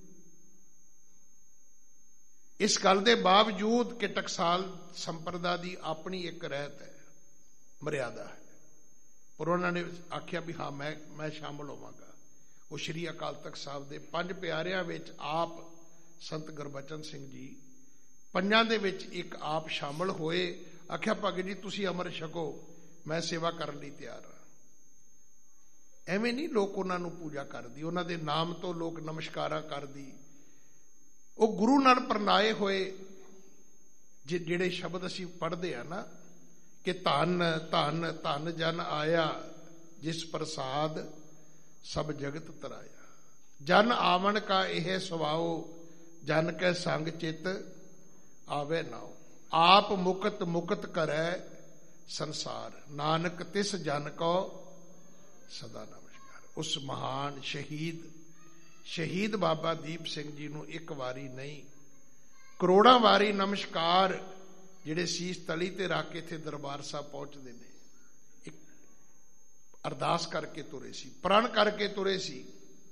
ਇਸ ਗੱਲ ਦੇ ਬਾਵਜੂਦ ਕਿ ਟਕਸਾਲ ਸੰਪਰਦਾ ਦੀ ਆਪਣੀ ਇੱਕ ਰਹਿਤ ਹੈ, ਮਰਿਆਦਾ ਹੈ, ਪਰ ਉਹਨਾਂ ਨੇ ਆਖਿਆ ਵੀ ਹਾਂ ਮੈਂ ਸ਼ਾਮਲ ਹੋਵਾਂਗਾ। ਉਹ ਸ਼੍ਰੀ ਅਕਾਲ ਤਖਤ ਸਾਹਿਬ ਦੇ 5 ਪਿਆਰਿਆਂ ਵਿੱਚ ਆਪ ਸੰਤ ਗੁਰਬਚਨ ਸਿੰਘ ਜੀ 5 ਦੇ ਵਿੱਚ ਇੱਕ ਆਪ ਸ਼ਾਮਲ ਹੋਏ। ਆਖਿਆ ਭਗਤ ਜੀ ਤੁਸੀਂ ਅੰਮ੍ਰਿਤ ਛਕੋ, ਮੈਂ ਸੇਵਾ ਕਰਨ ਲਈ ਤਿਆਰ ਹਾਂ। ਐਵੇਂ ਨਹੀਂ ਲੋਕ ਉਹਨਾਂ ਨੂੰ ਪੂਜਾ ਕਰਦੀ, ਉਹਨਾਂ ਦੇ ਨਾਮ ਤੋਂ ਲੋਕ ਨਮਸਕਾਰਾਂ ਕਰਦੀ। ਉਹ ਗੁਰੂ ਨਾਲ ਪ੍ਰਣਾਏ ਹੋਏ ਜਿਹੜੇ ਸ਼ਬਦ ਅਸੀਂ ਪੜ੍ਹਦੇ ਆ ਨਾ, ਕਿ ਧੰਨ ਧੰਨ ਧੰਨ ਜਨ ਆਇਆ ਜਿਸ ਪ੍ਰਸਾਦ ਸਭ ਜਗਤ ਤਰਾਇਆ। ਜਨ ਆਵਣ ਕਾ ਇਹ ਸੁਭਾਓ ਜਨ ਕੈ ਸੰਗ ਚਿਤ ਆਵੇ ਨਾਉ। ਆਪ ਮੁਕਤ ਮੁਕਤ ਕਰੈ ਸੰਸਾਰ ਨਾਨਕ ਤਿਸ ਜਨ ਕੋ ਸਦਾ ਨਮਸਕਾਰ। ਉਸ ਮਹਾਨ ਸ਼ਹੀਦ ਬਾਬਾ ਦੀਪ ਸਿੰਘ ਜੀ ਨੂੰ ਇੱਕ ਵਾਰੀ ਨਹੀਂ, ਕਰੋੜਾਂ ਵਾਰੀ ਨਮਸਕਾਰ, ਜਿਹੜੇ ਸੀਸ ਤਲੀ ਤੇ ਰੱਖ ਕੇ ਇੱਥੇ ਦਰਬਾਰ ਸਾਹਿਬ ਪਹੁੰਚਦੇ ਨੇ। ਇੱਕ ਅਰਦਾਸ ਕਰਕੇ ਤੁਰੇ ਸੀ, ਪ੍ਰਣ ਕਰਕੇ ਤੁਰੇ ਸੀ।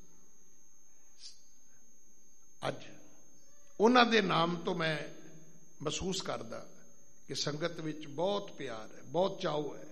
ਅੱਜ ਉਹਨਾਂ ਦੇ ਨਾਮ ਤੋਂ ਮੈਂ ਮਹਿਸੂਸ ਕਰਦਾ ਕਿ ਸੰਗਤ ਵਿੱਚ ਬਹੁਤ ਪਿਆਰ ਹੈ, ਬਹੁਤ ਚਾਅ ਹੈ।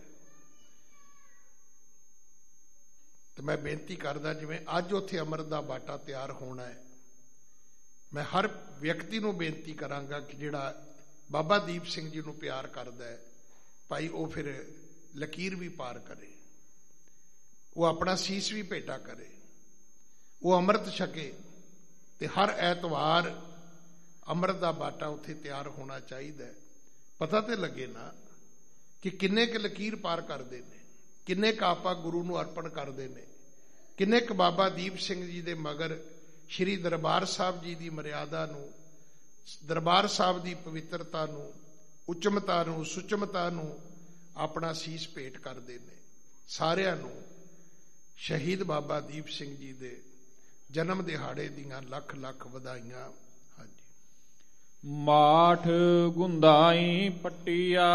ਤੇ ਮੈਂ ਬੇਨਤੀ ਕਰਦਾ, ਜਿਵੇਂ ਅੱਜ ਉੱਥੇ ਅੰਮ੍ਰਿਤ ਦਾ ਬਾਟਾ ਤਿਆਰ ਹੋਣਾ ਹੈ, ਮੈਂ ਹਰ ਵਿਅਕਤੀ ਨੂੰ ਬੇਨਤੀ ਕਰਾਂਗਾ ਕਿ ਜਿਹੜਾ ਬਾਬਾ ਦੀਪ ਸਿੰਘ ਜੀ ਨੂੰ ਪਿਆਰ ਕਰਦਾ ਹੈ, ਭਾਈ ਉਹ ਫਿਰ ਲਕੀਰ ਵੀ ਪਾਰ ਕਰੇ, ਉਹ ਆਪਣਾ ਸੀਸ ਵੀ ਭੇਟਾ ਕਰੇ, ਉਹ ਅੰਮ੍ਰਿਤ ਛਕੇ। ਤੇ ਹਰ ਐਤਵਾਰ ਅੰਮ੍ਰਿਤ ਦਾ ਬਾਟਾ ਉੱਥੇ ਤਿਆਰ ਹੋਣਾ ਚਾਹੀਦਾ। ਪਤਾ ਤੇ ਲੱਗੇ ਨਾ ਕਿ ਕਿੰਨੇ ਕੁ ਲਕੀਰ ਪਾਰ ਕਰਦੇ ਨੇ, ਕਿੰਨੇ ਕੁ ਆਪਾਂ ਗੁਰੂ ਨੂੰ ਅਰਪਣ ਕਰਦੇ ਨੇ, ਕਿੰਨੇ ਕੁ ਬਾਬਾ ਦੀਪ ਸਿੰਘ ਜੀ ਦੇ ਮਗਰ ਸ਼੍ਰੀ ਦਰਬਾਰ ਸਾਹਿਬ ਜੀ ਦੀ ਮਰਿਆਦਾ ਨੂੰ, ਦਰਬਾਰ ਸਾਹਿਬ ਦੀ ਪਵਿੱਤਰਤਾ ਨੂੰ, ਉੱਚਮਤਾ ਨੂੰ, ਸੁਚਮਤਾ ਨੂੰ ਆਪਣਾ ਸੀਸ ਭੇਟ ਕਰਦੇ ਨੇ। ਸਾਰਿਆਂ ਨੂੰ ਸ਼ਹੀਦ ਬਾਬਾ ਦੀਪ ਸਿੰਘ ਜੀ ਦੇ ਜਨਮ ਦਿਹਾੜੇ ਦੀਆਂ ਲੱਖ ਲੱਖ ਵਧਾਈਆਂ। ਹਾਂਜੀ। ਮਾਠ ਗੁੰਦਾਈ ਪੱਟੀਆ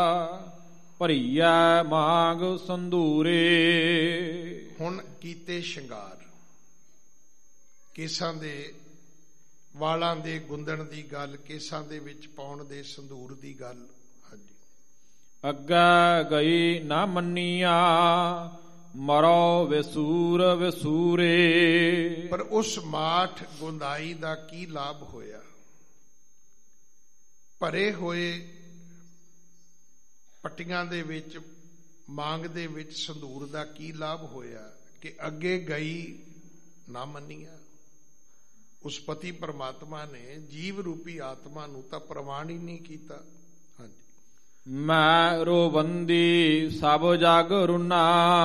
ਭਰੀਆ ਮਾਂਗ ਸੰਧੂਰੇ। ਹੁਣ ਕੀਤੇ ਸ਼ਿੰਗਾਰ, ਕੇਸਾਂ ਦੇ ਵਾਲਾਂ ਦੇ ਗੁੰਦਣ ਦੀ ਗੱਲ, ਕੇਸਾਂ ਦੇ ਵਿੱਚ ਪਾਉਣ ਦੇ ਸੰਧੂਰ ਦੀ ਗੱਲ। ਹਾਂਜੀ। ਅੱਗਾ ਗਈ ਨਾ ਮੰਨੀਆ ਮਰੋ ਵਿਸੂਰ ਵਿਸੂਰੇ। ਪਰ ਉਸ ਮਾਠ ਗੁੰਦਾਈ ਦਾ ਕੀ ਲਾਭ ਹੋਇਆ? ਭਰੇ ਹੋਏ ਪੱਟੀਆਂ ਦੇ ਵਿੱਚ, ਮਾਂਗ ਦੇ ਵਿੱਚ ਸੰਧੂਰ ਦਾ ਕੀ ਲਾਭ ਹੋਇਆ? ਕਿ ਅੱਗੇ ਗਈ ਨਾ ਮੰਨੀਆ। ਉਸ ਪਤੀ ਪਰਮਾਤਮਾ ਨੇ ਜੀਵ ਰੂਪੀ ਆਤਮਾ ਨੂੰ ਤਾਂ ਪ੍ਰਵਾਨ ਹੀ ਨਹੀਂ ਕੀਤਾ। ਹਾਂਜੀ। ਮੈਂ ਰੋਵੰਦੀ ਸਭ ਜਗ ਰੁਨਾ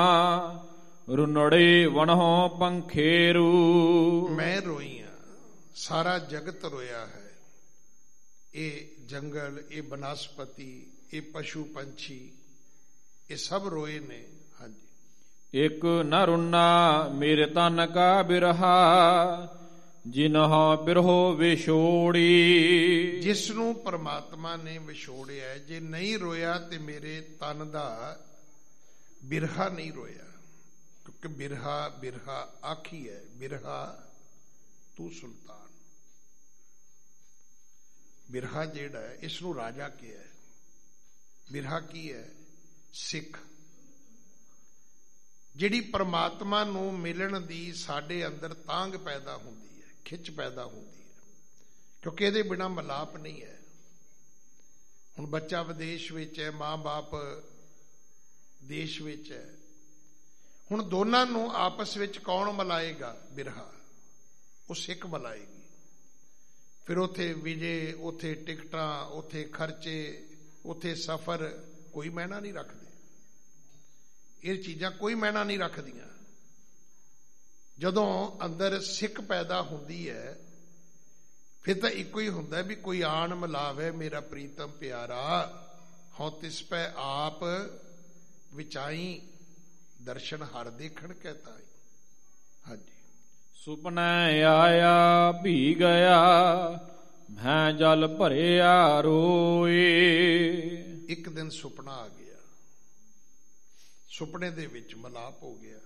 ਰੁਨੜੇ ਵਣੋਂ ਪੰਖੇਰੂ। ਮੈਂ ਰੋਈ ਹਾਂ, ਸਾਰਾ ਜਗਤ ਰੋਇਆ ਹੈ। ਇਹ ਜੰਗਲ, ਇਹ ਬਨਸਪਤੀ, ਇਹ ਪਸ਼ੂ ਪੰਛੀ, ਇਹ ਸਭ ਰੋਏ ਨੇ। ਹਾਂਜੀ। ਇੱਕ ਨ ਰੁਨਾ ਮੇਰੇ ਤਨ ਕਾ ਬਿਰਹਾ ਜਿਨਹੁ ਬਿਰਹੋ ਵਿਛੋੜੀ। ਜਿਸ ਨੂੰ ਪਰਮਾਤਮਾ ਨੇ ਵਿਛੋੜਿਆ, ਜੇ ਨਹੀਂ ਰੋਇਆ ਤੇ ਮੇਰੇ ਤਨ ਦਾ ਬਿਰਹਾ ਨਹੀਂ ਰੋਇਆ। ਕਿਉਂਕਿ ਬਿਰਹਾ ਬਿਰਹਾ ਆਖੀ ਹੈ, ਬਿਰਹਾ ਤੂੰ ਸੁਲਤਾਨ। ਬਿਰਹਾ ਜਿਹੜਾ ਹੈ, ਇਸ ਨੂੰ ਰਾਜਾ ਕਿਹਾ ਹੈ। ਬਿਰਹਾ ਕੀ ਹੈ? ਸਿੱਖ। ਜਿਹੜੀ ਪਰਮਾਤਮਾ ਨੂੰ ਮਿਲਣ ਦੀ ਸਾਡੇ ਅੰਦਰ ਤਾਂਘ ਪੈਦਾ ਹੁੰਦੀ ਹੈ, ਖਿੱਚ ਪੈਦਾ ਹੁੰਦੀ ਹੈ, ਕਿਉਂਕਿ ਇਹਦੇ ਬਿਨਾਂ ਮਿਲਾਪ ਨਹੀਂ ਹੈ। ਹੁਣ ਬੱਚਾ ਵਿਦੇਸ਼ ਵਿੱਚ ਹੈ, ਮਾਂ-ਬਾਪ ਦੇਸ਼ ਵਿੱਚ ਹੈ। ਹੁਣ ਦੋਨਾਂ ਨੂੰ ਆਪਸ ਵਿੱਚ ਕੌਣ ਮਿਲਾਏਗਾ? ਬਿਰਹਾ। ਉਹ ਸਿੱਖ ਮਿਲਾਏਗੀ। ਫਿਰ ਉੱਥੇ ਵੀਜ਼ੇ, ਉੱਥੇ ਟਿਕਟਾਂ, ਉੱਥੇ ਖਰਚੇ, ਉੱਥੇ ਸਫ਼ਰ ਕੋਈ ਮਾਇਨਾ ਨਹੀਂ ਰੱਖਦੇ। ਇਹ ਚੀਜ਼ਾਂ ਕੋਈ ਮਾਇਨਾ ਨਹੀਂ ਰੱਖਦੀਆਂ। ਜਦੋਂ ਅੰਦਰ ਸਿੱਖ ਪੈਦਾ ਹੁੰਦੀ ਹੈ, ਫਿਰ ਤਾਂ ਇੱਕੋ ਹੀ ਹੁੰਦਾ ਵੀ ਕੋਈ ਆਣ ਮਿਲਾਵੇ ਮੇਰਾ ਪ੍ਰੀਤਮ ਪਿਆਰਾ, ਹਉ ਤਿਸ ਪੈ ਆਪ ਵਿਚਾਈ ਦਰਸ਼ਨ ਹਰ ਦੇਖਣ ਕਹਿਤਾ। ਹਾਂਜੀ। ਸੁਪਨੇ ਆਇਆ ਭੀ ਗਿਆ ਮੈਂ ਜਲ ਭਰਿਆ ਰੋਏ। ਇੱਕ ਦਿਨ ਸੁਪਨਾ ਆ ਗਿਆ, ਸੁਪਨੇ ਦੇ ਵਿੱਚ ਮਿਲਾਪ ਹੋ ਗਿਆ,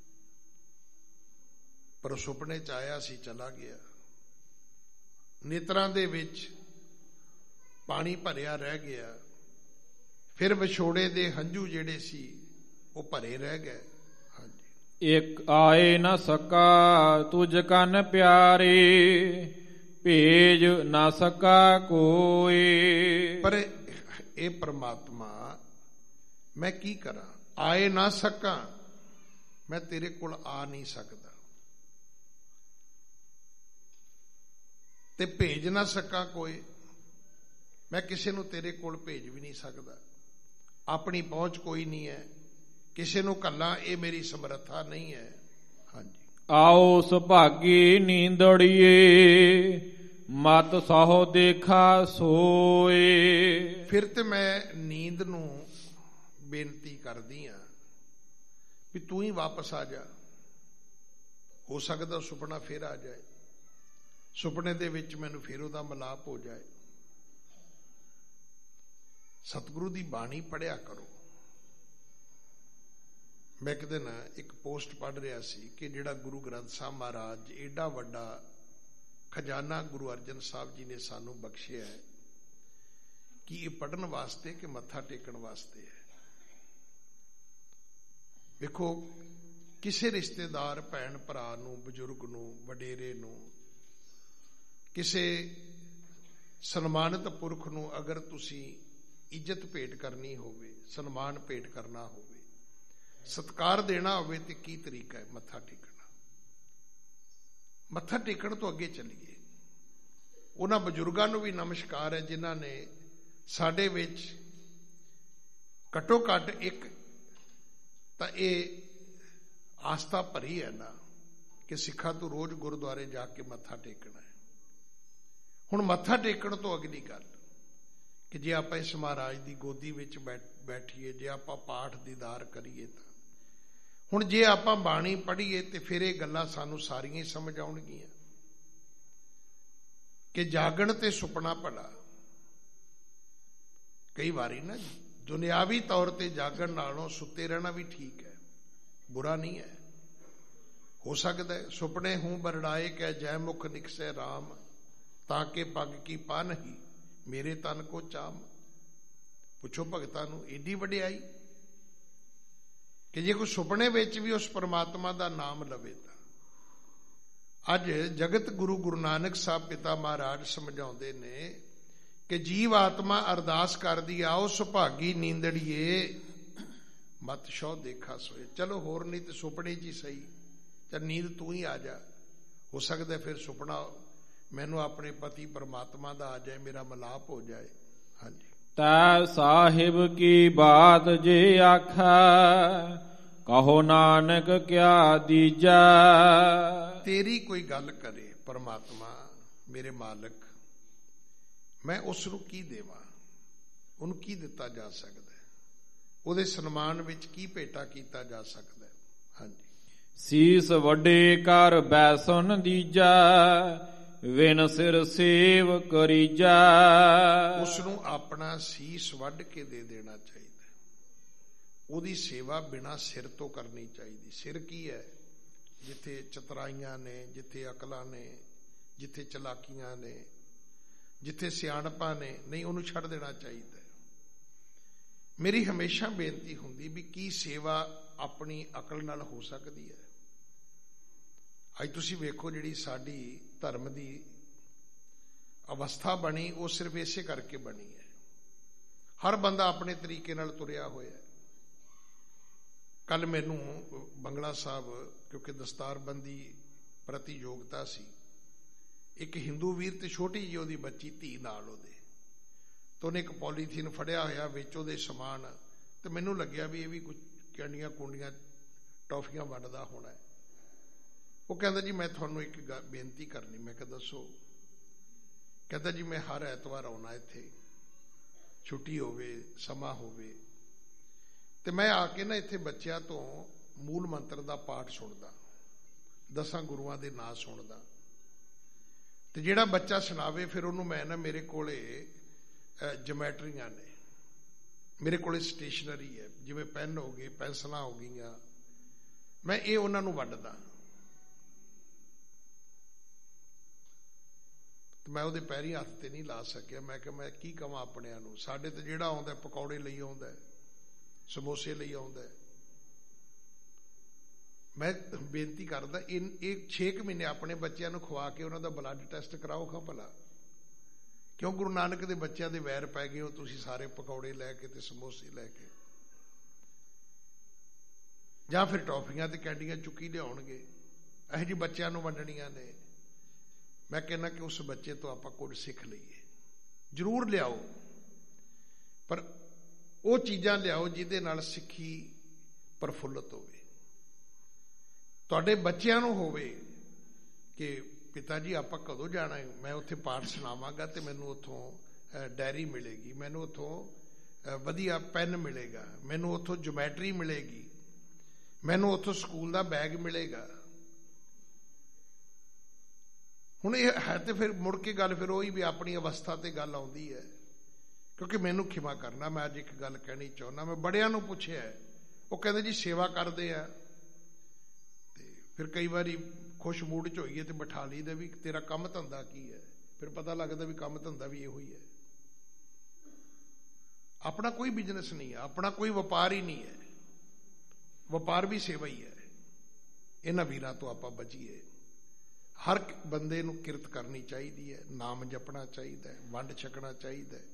ਪਰ ਸੁਪਨੇ ਚ ਆਇਆ ਸੀ ਚਲਾ ਗਿਆ। ਨੇਤਰਾਂ ਦੇ ਵਿੱਚ ਪਾਣੀ ਭਰਿਆ ਰਹਿ ਗਿਆ। ਫਿਰ ਵਿਛੋੜੇ ਦੇ ਹੰਝੂ ਜਿਹੜੇ ਸੀ ਉਹ ਭਰੇ ਰਹਿ ਗਏ। ਹਾਂਜੀ। ਇੱਕ ਆਏ ਨਾ ਸਕਾ ਤੁਝ ਕੰਨ ਪਿਆਰੇ ਭੇਜ ਨਾ ਸਕਾ ਕੋਈ। ਪਰ ਇਹ ਪਰਮਾਤਮਾ, ਮੈਂ ਕੀ ਕਰਾਂ? ਆਏ ਨਾ ਸਕਾਂ, ਮੈਂ ਤੇਰੇ ਕੋਲ ਆ ਨਹੀਂ ਸਕਦਾ, ਤੇ ਭੇਜ ਨਾ ਸਕਾਂ ਕੋਈ, ਮੈਂ ਕਿਸੇ ਨੂੰ ਤੇਰੇ ਕੋਲ ਭੇਜ ਵੀ ਨਹੀਂ ਸਕਦਾ। ਆਪਣੀ ਪਹੁੰਚ ਕੋਈ ਨਹੀਂ ਹੈ, ਕਿਸੇ ਨੂੰ ਘੱਲਾਂ ਇਹ ਮੇਰੀ ਸਮਰੱਥਾ ਨਹੀਂ ਹੈ। ਹਾਂਜੀ। ਆਓ ਸੁਭਾਗੀ ਨੀਂਦੜੀਏ ਮਤ ਸਹੁ ਦੇਖਾ ਸੋਏ। ਫਿਰ ਤੇ ਮੈਂ ਨੀਂਦ ਨੂੰ ਬੇਨਤੀ ਕਰਦੀ ਹਾਂ ਵੀ ਤੂੰ ਹੀ ਵਾਪਸ ਆ ਜਾ। ਹੋ ਸਕਦਾ ਸੁਪਨਾ ਫਿਰ ਆ ਜਾਏ, ਸੁਪਨੇ ਦੇ ਵਿੱਚ ਮੈਨੂੰ ਫਿਰ ਉਹਦਾ ਮਿਲਾਪ ਹੋ ਜਾਏ। ਸਤਿਗੁਰੂ ਦੀ ਬਾਣੀ ਪੜ੍ਹਿਆ ਕਰੋ। ਮੈਂ ਇੱਕ ਦਿਨ ਇੱਕ ਪੋਸਟ ਪੜ੍ਹ ਰਿਹਾ ਸੀ ਕਿ ਜਿਹੜਾ ਗੁਰੂ ਗ੍ਰੰਥ ਸਾਹਿਬ ਮਹਾਰਾਜ ਏਡਾ ਵੱਡਾ ਖਜ਼ਾਨਾ ਗੁਰੂ ਅਰਜਨ ਸਾਹਿਬ ਜੀ ਨੇ ਸਾਨੂੰ ਬਖਸ਼ਿਆ ਹੈ, ਕਿ ਇਹ ਪੜ੍ਹਨ ਵਾਸਤੇ ਕਿ ਮੱਥਾ ਟੇਕਣ ਵਾਸਤੇ ਹੈ। ਵੇਖੋ, ਕਿਸੇ ਰਿਸ਼ਤੇਦਾਰ, ਭੈਣ ਭਰਾ ਨੂੰ, ਬਜ਼ੁਰਗ ਨੂੰ, ਵਡੇਰੇ ਨੂੰ, ਕਿਸੇ ਸਨਮਾਨਿਤ ਪੁਰਖ ਨੂੰ ਅਗਰ ਤੁਸੀਂ ਇੱਜ਼ਤ ਭੇਟ ਕਰਨੀ ਹੋਵੇ, ਸਨਮਾਨ ਭੇਟ ਕਰਨਾ ਹੋਵੇ, ਸਤਿਕਾਰ ਦੇਣਾ ਹੋਵੇ, ਤੇ ਕੀ ਤਰੀਕਾ ਹੈ? ਮੱਥਾ ਟੇਕਣਾ। ਮੱਥਾ ਟੇਕਣ ਤੋਂ ਅੱਗੇ ਚੱਲੀਏ। ਉਹਨਾਂ ਬਜ਼ੁਰਗਾਂ ਨੂੰ ਵੀ ਨਮਸਕਾਰ ਹੈ ਜਿਨ੍ਹਾਂ ਨੇ ਸਾਡੇ ਵਿੱਚ ਘੱਟੋ ਘੱਟ ਇੱਕ ਤਾਂ ਇਹ ਆਸਥਾ ਭਰੀ ਹੈ ਨਾ ਕਿ ਸਿੱਖਾਂ ਤੋਂ ਰੋਜ਼ ਗੁਰਦੁਆਰੇ ਜਾ ਕੇ ਮੱਥਾ ਟੇਕਣਾ ਹੈ। ਹੁਣ ਮੱਥਾ ਟੇਕਣ ਤੋਂ ਅਗਲੀ ਗੱਲ ਕਿ ਜੇ ਆਪਾਂ ਇਸ ਮਹਾਰਾਜ ਦੀ ਗੋਦੀ ਵਿੱਚ ਬੈਠੀਏ, ਜੇ ਆਪਾਂ ਪਾਠ ਦੀਦਾਰ ਕਰੀਏ ਤਾਂ ਹੁਣ ਜੇ ਆਪਾਂ ਬਾਣੀ ਪੜ੍ਹੀਏ ਤੇ ਫਿਰ ਇਹ ਗੱਲਾਂ ਸਾਨੂੰ ਸਾਰੀਆਂ ਹੀ ਸਮਝ ਆਉਣਗੀਆਂ ਕਿ ਜਾਗਣ ਤੇ ਸੁਪਨਾ ਭਲਾ। ਕਈ ਵਾਰੀ ਨਾ ਦੁਨਿਆਵੀ ਤੌਰ ਤੇ ਜਾਗਣ ਨਾਲੋਂ ਸੁੱਤੇ ਰਹਿਣਾ ਵੀ ਠੀਕ ਹੈ, ਬੁਰਾ ਨਹੀਂ ਹੈ। ਹੋ ਸਕਦਾ ਹੈ ਸੁਪਨੇ ਹੂੰ ਬਰੜਾਏ ਕਹਿ ਜੈ ਮੁਖ ਨਿਕਸੈ ਰਾਮ, ਤਾਂ ਕਿ ਪੱਗ ਕੀ ਪਾ ਨਹੀਂ ਮੇਰੇ ਤਨ ਕੋ ਚਾਮ। ਪੁੱਛੋ ਭਗਤਾਂ ਨੂੰ ਏਡੀ ਵਡਿਆਈ ਕਿ ਜੇ ਕੋਈ ਸੁਪਨੇ ਵਿੱਚ ਵੀ ਉਸ ਪਰਮਾਤਮਾ ਦਾ ਨਾਮ ਲਵੇ ਤਾਂ। ਅੱਜ ਜਗਤ ਗੁਰੂ ਨਾਨਕ ਸਾਹਿਬ ਪਿਤਾ ਮਹਾਰਾਜ ਸਮਝਾਉਂਦੇ ਨੇ ਕਿ ਜੀਵ ਆਤਮਾ ਅਰਦਾਸ ਕਰਦੀ ਆਓ ਸੁਭਾਗੀ ਨੀਂਦੜੀਏ ਮਤ ਸ਼ੋ ਦੇਖਾ ਸੋਏ। ਚਲੋ ਹੋਰ ਨਹੀਂ ਤੇ ਸੁਪਨੇ 'ਚ ਹੀ ਸਹੀ, ਚੱਲ ਨੀਂਦ ਤੂੰ ਹੀ ਆ ਜਾ। ਹੋ ਸਕਦਾ ਫਿਰ ਸੁਪਨਾ ਮੈਨੂੰ ਆਪਣੇ ਪਤੀ ਪਰਮਾਤਮਾ ਦਾ ਆ ਜਾਏ, ਮੇਰਾ ਮਿਲਾਪ ਹੋ ਜਾਏ। ਹਾਂਜੀ। ਤੈ ਸਾਹਿਬ ਕੀ ਬਾਤ ਜੇ ਆਖੈ, ਕਹੋ ਨਾਨਕ ਕਿਆ ਦੀਜੈ। ਤੇਰੀ ਕੋਈ ਗੱਲ ਕਰੇ ਪਰਮਾਤਮਾ ਮੇਰੇ ਮਾਲਕ, ਮੈਂ ਉਸ ਨੂੰ ਕੀ ਦੇਵਾਂ? ਉਹਨੂੰ ਕੀ ਦਿੱਤਾ ਜਾ ਸਕਦਾ? ਉਹਦੇ ਸਨਮਾਨ ਵਿੱਚ ਕੀ ਭੇਟਾ ਕੀਤਾ ਜਾ ਸਕਦਾ? ਹਾਂਜੀ। ਸੀਸ ਵੱਡੇ ਕਰ ਬੈਸਨ ਦੀਜੈ, ਵਿਨ ਸਿਰ ਸੇਵ ਕਰੀਜੈ। ਉਸ ਨੂੰ ਆਪਣਾ ਸੀਸ ਵੱਢ ਕੇ ਦੇ ਦੇਣਾ ਚਾਹੀਦਾ। ਉਹਦੀ ਸੇਵਾ ਬਿਨਾਂ ਸਿਰ ਤੋਂ ਕਰਨੀ ਚਾਹੀਦੀ। ਸਿਰ ਕੀ ਹੈ? ਜਿੱਥੇ ਚਤਰਾਈਆਂ ਨੇ, ਜਿੱਥੇ ਅਕਲਾਂ ਨੇ, ਜਿੱਥੇ ਚਲਾਕੀਆਂ ਨੇ, ਜਿੱਥੇ ਸਿਆਣਪਾਂ ਨੇ, ਨਹੀਂ ਉਹਨੂੰ ਛੱਡ ਦੇਣਾ ਚਾਹੀਦਾ। ਮੇਰੀ ਹਮੇਸ਼ਾ ਬੇਨਤੀ ਹੁੰਦੀ ਵੀ ਕੀ ਸੇਵਾ ਆਪਣੀ ਅਕਲ ਨਾਲ ਹੋ ਸਕਦੀ ਹੈ? ਅੱਜ ਤੁਸੀਂ ਵੇਖੋ ਜਿਹੜੀ ਸਾਡੀ ਧਰਮ ਦੀ ਅਵਸਥਾ ਬਣੀ ਉਹ ਸਿਰਫ ਇਸੇ ਕਰਕੇ ਬਣੀ ਹੈ। ਹਰ ਬੰਦਾ ਆਪਣੇ ਤਰੀਕੇ ਨਾਲ ਤੁਰਿਆ ਹੋਇਆ। ਕੱਲ ਮੈਨੂੰ ਬੰਗਲਾ ਸਾਹਿਬ, ਕਿਉਂਕਿ ਦਸਤਾਰਬੰਦੀ ਪ੍ਰਤੀ ਯੋਗਤਾ ਸੀ, ਇੱਕ ਹਿੰਦੂ ਵੀਰ ਤੇ ਛੋਟੀ ਜਿਹੀ ਉਹਦੀ ਬੱਚੀ ਧੀ ਨਾਲ ਉਹਦੇ, ਤੇ ਉਹਨੇ ਇੱਕ ਪੋਲੀਥੀਨ ਫੜਿਆ ਹੋਇਆ ਵਿੱਚ ਉਹਦੇ ਸਮਾਨ, ਤੇ ਮੈਨੂੰ ਲੱਗਿਆ ਵੀ ਇਹ ਵੀ ਕੁਝ ਕੈਂਡੀਆਂ ਕੁੰਡੀਆਂ ਟੌਫੀਆਂ ਵੰਡਦਾ ਹੋਣਾ। ਉਹ ਕਹਿੰਦਾ ਜੀ ਮੈਂ ਤੁਹਾਨੂੰ ਇੱਕ ਬੇਨਤੀ ਕਰਨੀ। ਮੈਂ ਕਿਹਾ ਦੱਸੋ? ਕਹਿੰਦਾ ਜੀ ਮੈਂ ਹਰ ਐਤਵਾਰ ਆਉਣਾ ਇੱਥੇ, ਛੁੱਟੀ ਹੋਵੇ ਸਮਾਂ ਹੋਵੇ, ਤੇ ਮੈਂ ਆ ਕੇ ਨਾ ਇੱਥੇ ਬੱਚਿਆਂ ਤੋਂ ਮੂਲ ਮੰਤਰ ਦਾ ਪਾਠ ਸੁਣਦਾ, 10 ਗੁਰੂਆਂ ਦੇ ਨਾਂ ਸੁਣਦਾ, ਤੇ ਜਿਹੜਾ ਬੱਚਾ ਸੁਣਾਵੇ ਫਿਰ ਉਹਨੂੰ ਮੈਂ ਨਾ, ਮੇਰੇ ਕੋਲੇ ਜਮੈਟਰੀਆਂ ਨੇ, ਮੇਰੇ ਕੋਲੇ ਸਟੇਸ਼ਨਰੀ ਹੈ, ਜਿਵੇਂ ਪੈਨ ਹੋ ਗਏ, ਪੈਨਸਲਾਂ ਹੋ ਗਈਆਂ, ਮੈਂ ਇਹ ਉਹਨਾਂ ਨੂੰ ਵੰਡਦਾ। ਮੈਂ ਉਹਦੇ ਪੈਰੀਂ ਹੱਥ ਤੇ ਨਹੀਂ ਲਾ ਸਕਿਆ। ਮੈਂ ਕਿਹਾ ਮੈਂ ਕੀ ਕਵਾਂ ਆਪਣਿਆਂ ਨੂੰ? ਸਾਡੇ ਤੇ ਜਿਹੜਾ ਆਉਂਦਾ ਪਕੌੜੇ ਲਈ ਆਉਂਦਾ, ਸਮੋਸੇ ਲਈ ਆਉਂਦਾ। ਮੈਂ ਬੇਨਤੀ ਕਰਦਾ ਇਹ 6 ਮਹੀਨੇ ਆਪਣੇ ਬੱਚਿਆਂ ਨੂੰ ਖਵਾ ਕੇ ਉਹਨਾਂ ਦਾ ਬਲੱਡ ਟੈਸਟ ਕਰਾਓ ਖਾਂ ਭਲਾ। ਕਿਉਂ ਗੁਰੂ ਨਾਨਕ ਦੇ ਬੱਚਿਆਂ ਦੇ ਵੈਰ ਪੈ ਗਏ ਹੋ ਤੁਸੀਂ ਸਾਰੇ ਪਕੌੜੇ ਲੈ ਕੇ ਤੇ ਸਮੋਸੇ ਲੈ ਕੇ, ਜਾਂ ਫਿਰ ਟੌਫੀਆਂ ਤੇ ਕੈਂਡੀਆਂ ਚੁੱਕੀ ਲਿਆਉਣਗੇ, ਇਹੋ ਜਿਹੇ ਬੱਚਿਆਂ ਨੂੰ ਵੰਡਣੀਆਂ ਨੇ। ਮੈਂ ਕਹਿੰਦਾ ਕਿ ਉਸ ਬੱਚੇ ਤੋਂ ਆਪਾਂ ਕੁਝ ਸਿੱਖ ਲਈਏ। ਜ਼ਰੂਰ ਲਿਆਓ, ਪਰ ਉਹ ਚੀਜ਼ਾਂ ਲਿਆਓ ਜਿਹਦੇ ਨਾਲ ਸਿੱਖੀ ਪ੍ਰਫੁੱਲਤ ਹੋਵੇ। ਤੁਹਾਡੇ ਬੱਚਿਆਂ ਨੂੰ ਹੋਵੇ ਕਿ ਪਿਤਾ ਜੀ ਆਪਾਂ ਕਦੋਂ ਜਾਣਾ ਹੈ? ਮੈਂ ਉੱਥੇ ਪਾਠ ਸੁਣਾਵਾਂਗਾ ਤੇ ਮੈਨੂੰ ਉੱਥੋਂ ਡਾਇਰੀ ਮਿਲੇਗੀ, ਮੈਨੂੰ ਉੱਥੋਂ ਵਧੀਆ ਪੈਨ ਮਿਲੇਗਾ, ਮੈਨੂੰ ਉੱਥੋਂ ਜਿਓਮੈਟਰੀ ਮਿਲੇਗੀ, ਮੈਨੂੰ ਉੱਥੋਂ ਸਕੂਲ ਦਾ ਬੈਗ ਮਿਲੇਗਾ। ਹੁਣ ਇਹ ਹੈ ਤੇ ਫਿਰ ਮੁੜ ਕੇ ਗੱਲ ਫਿਰ ਉਹੀ ਵੀ ਆਪਣੀ ਅਵਸਥਾ ਤੇ ਗੱਲ ਆਉਂਦੀ ਹੈ। ਕਿਉਂਕਿ ਮੈਨੂੰ ਖਿਮਾ ਕਰਨਾ, ਮੈਂ ਅੱਜ ਇੱਕ ਗੱਲ ਕਹਿਣੀ ਚਾਹੁੰਦਾ। ਮੈਂ ਬੜਿਆਂ ਨੂੰ ਪੁੱਛਿਆ, ਉਹ ਕਹਿੰਦੇ ਜੀ ਸੇਵਾ ਕਰਦੇ ਆ, ਤੇ ਫਿਰ ਕਈ ਵਾਰੀ ਖੁਸ਼ ਮੂਡ 'ਚ ਹੋਈਏ ਤੇ ਬਿਠਾ ਲਈਦਾ ਵੀ ਤੇਰਾ ਕੰਮ ਧੰਦਾ ਕੀ ਹੈ। ਫਿਰ ਪਤਾ ਲੱਗਦਾ ਵੀ ਕੰਮ ਧੰਦਾ ਵੀ ਇਹੋ ਹੀ ਹੈ। ਆਪਣਾ ਕੋਈ ਬਿਜ਼ਨਸ ਨਹੀਂ ਹੈ, ਆਪਣਾ ਕੋਈ ਵਪਾਰ ਹੀ ਨਹੀਂ ਹੈ। ਵਪਾਰ ਵੀ ਸੇਵਾ ਹੀ ਹੈ। ਇਹਨਾਂ ਵੀਰਾਂ ਤੋਂ ਆਪਾਂ ਬਚੀਏ। ਹਰ ਬੰਦੇ ਨੂੰ ਕਿਰਤ ਕਰਨੀ ਚਾਹੀਦੀ ਹੈ, ਨਾਮ ਜਪਣਾ ਚਾਹੀਦਾ ਹੈ, ਵੰਡ ਛਕਣਾ ਚਾਹੀਦਾ ਹੈ,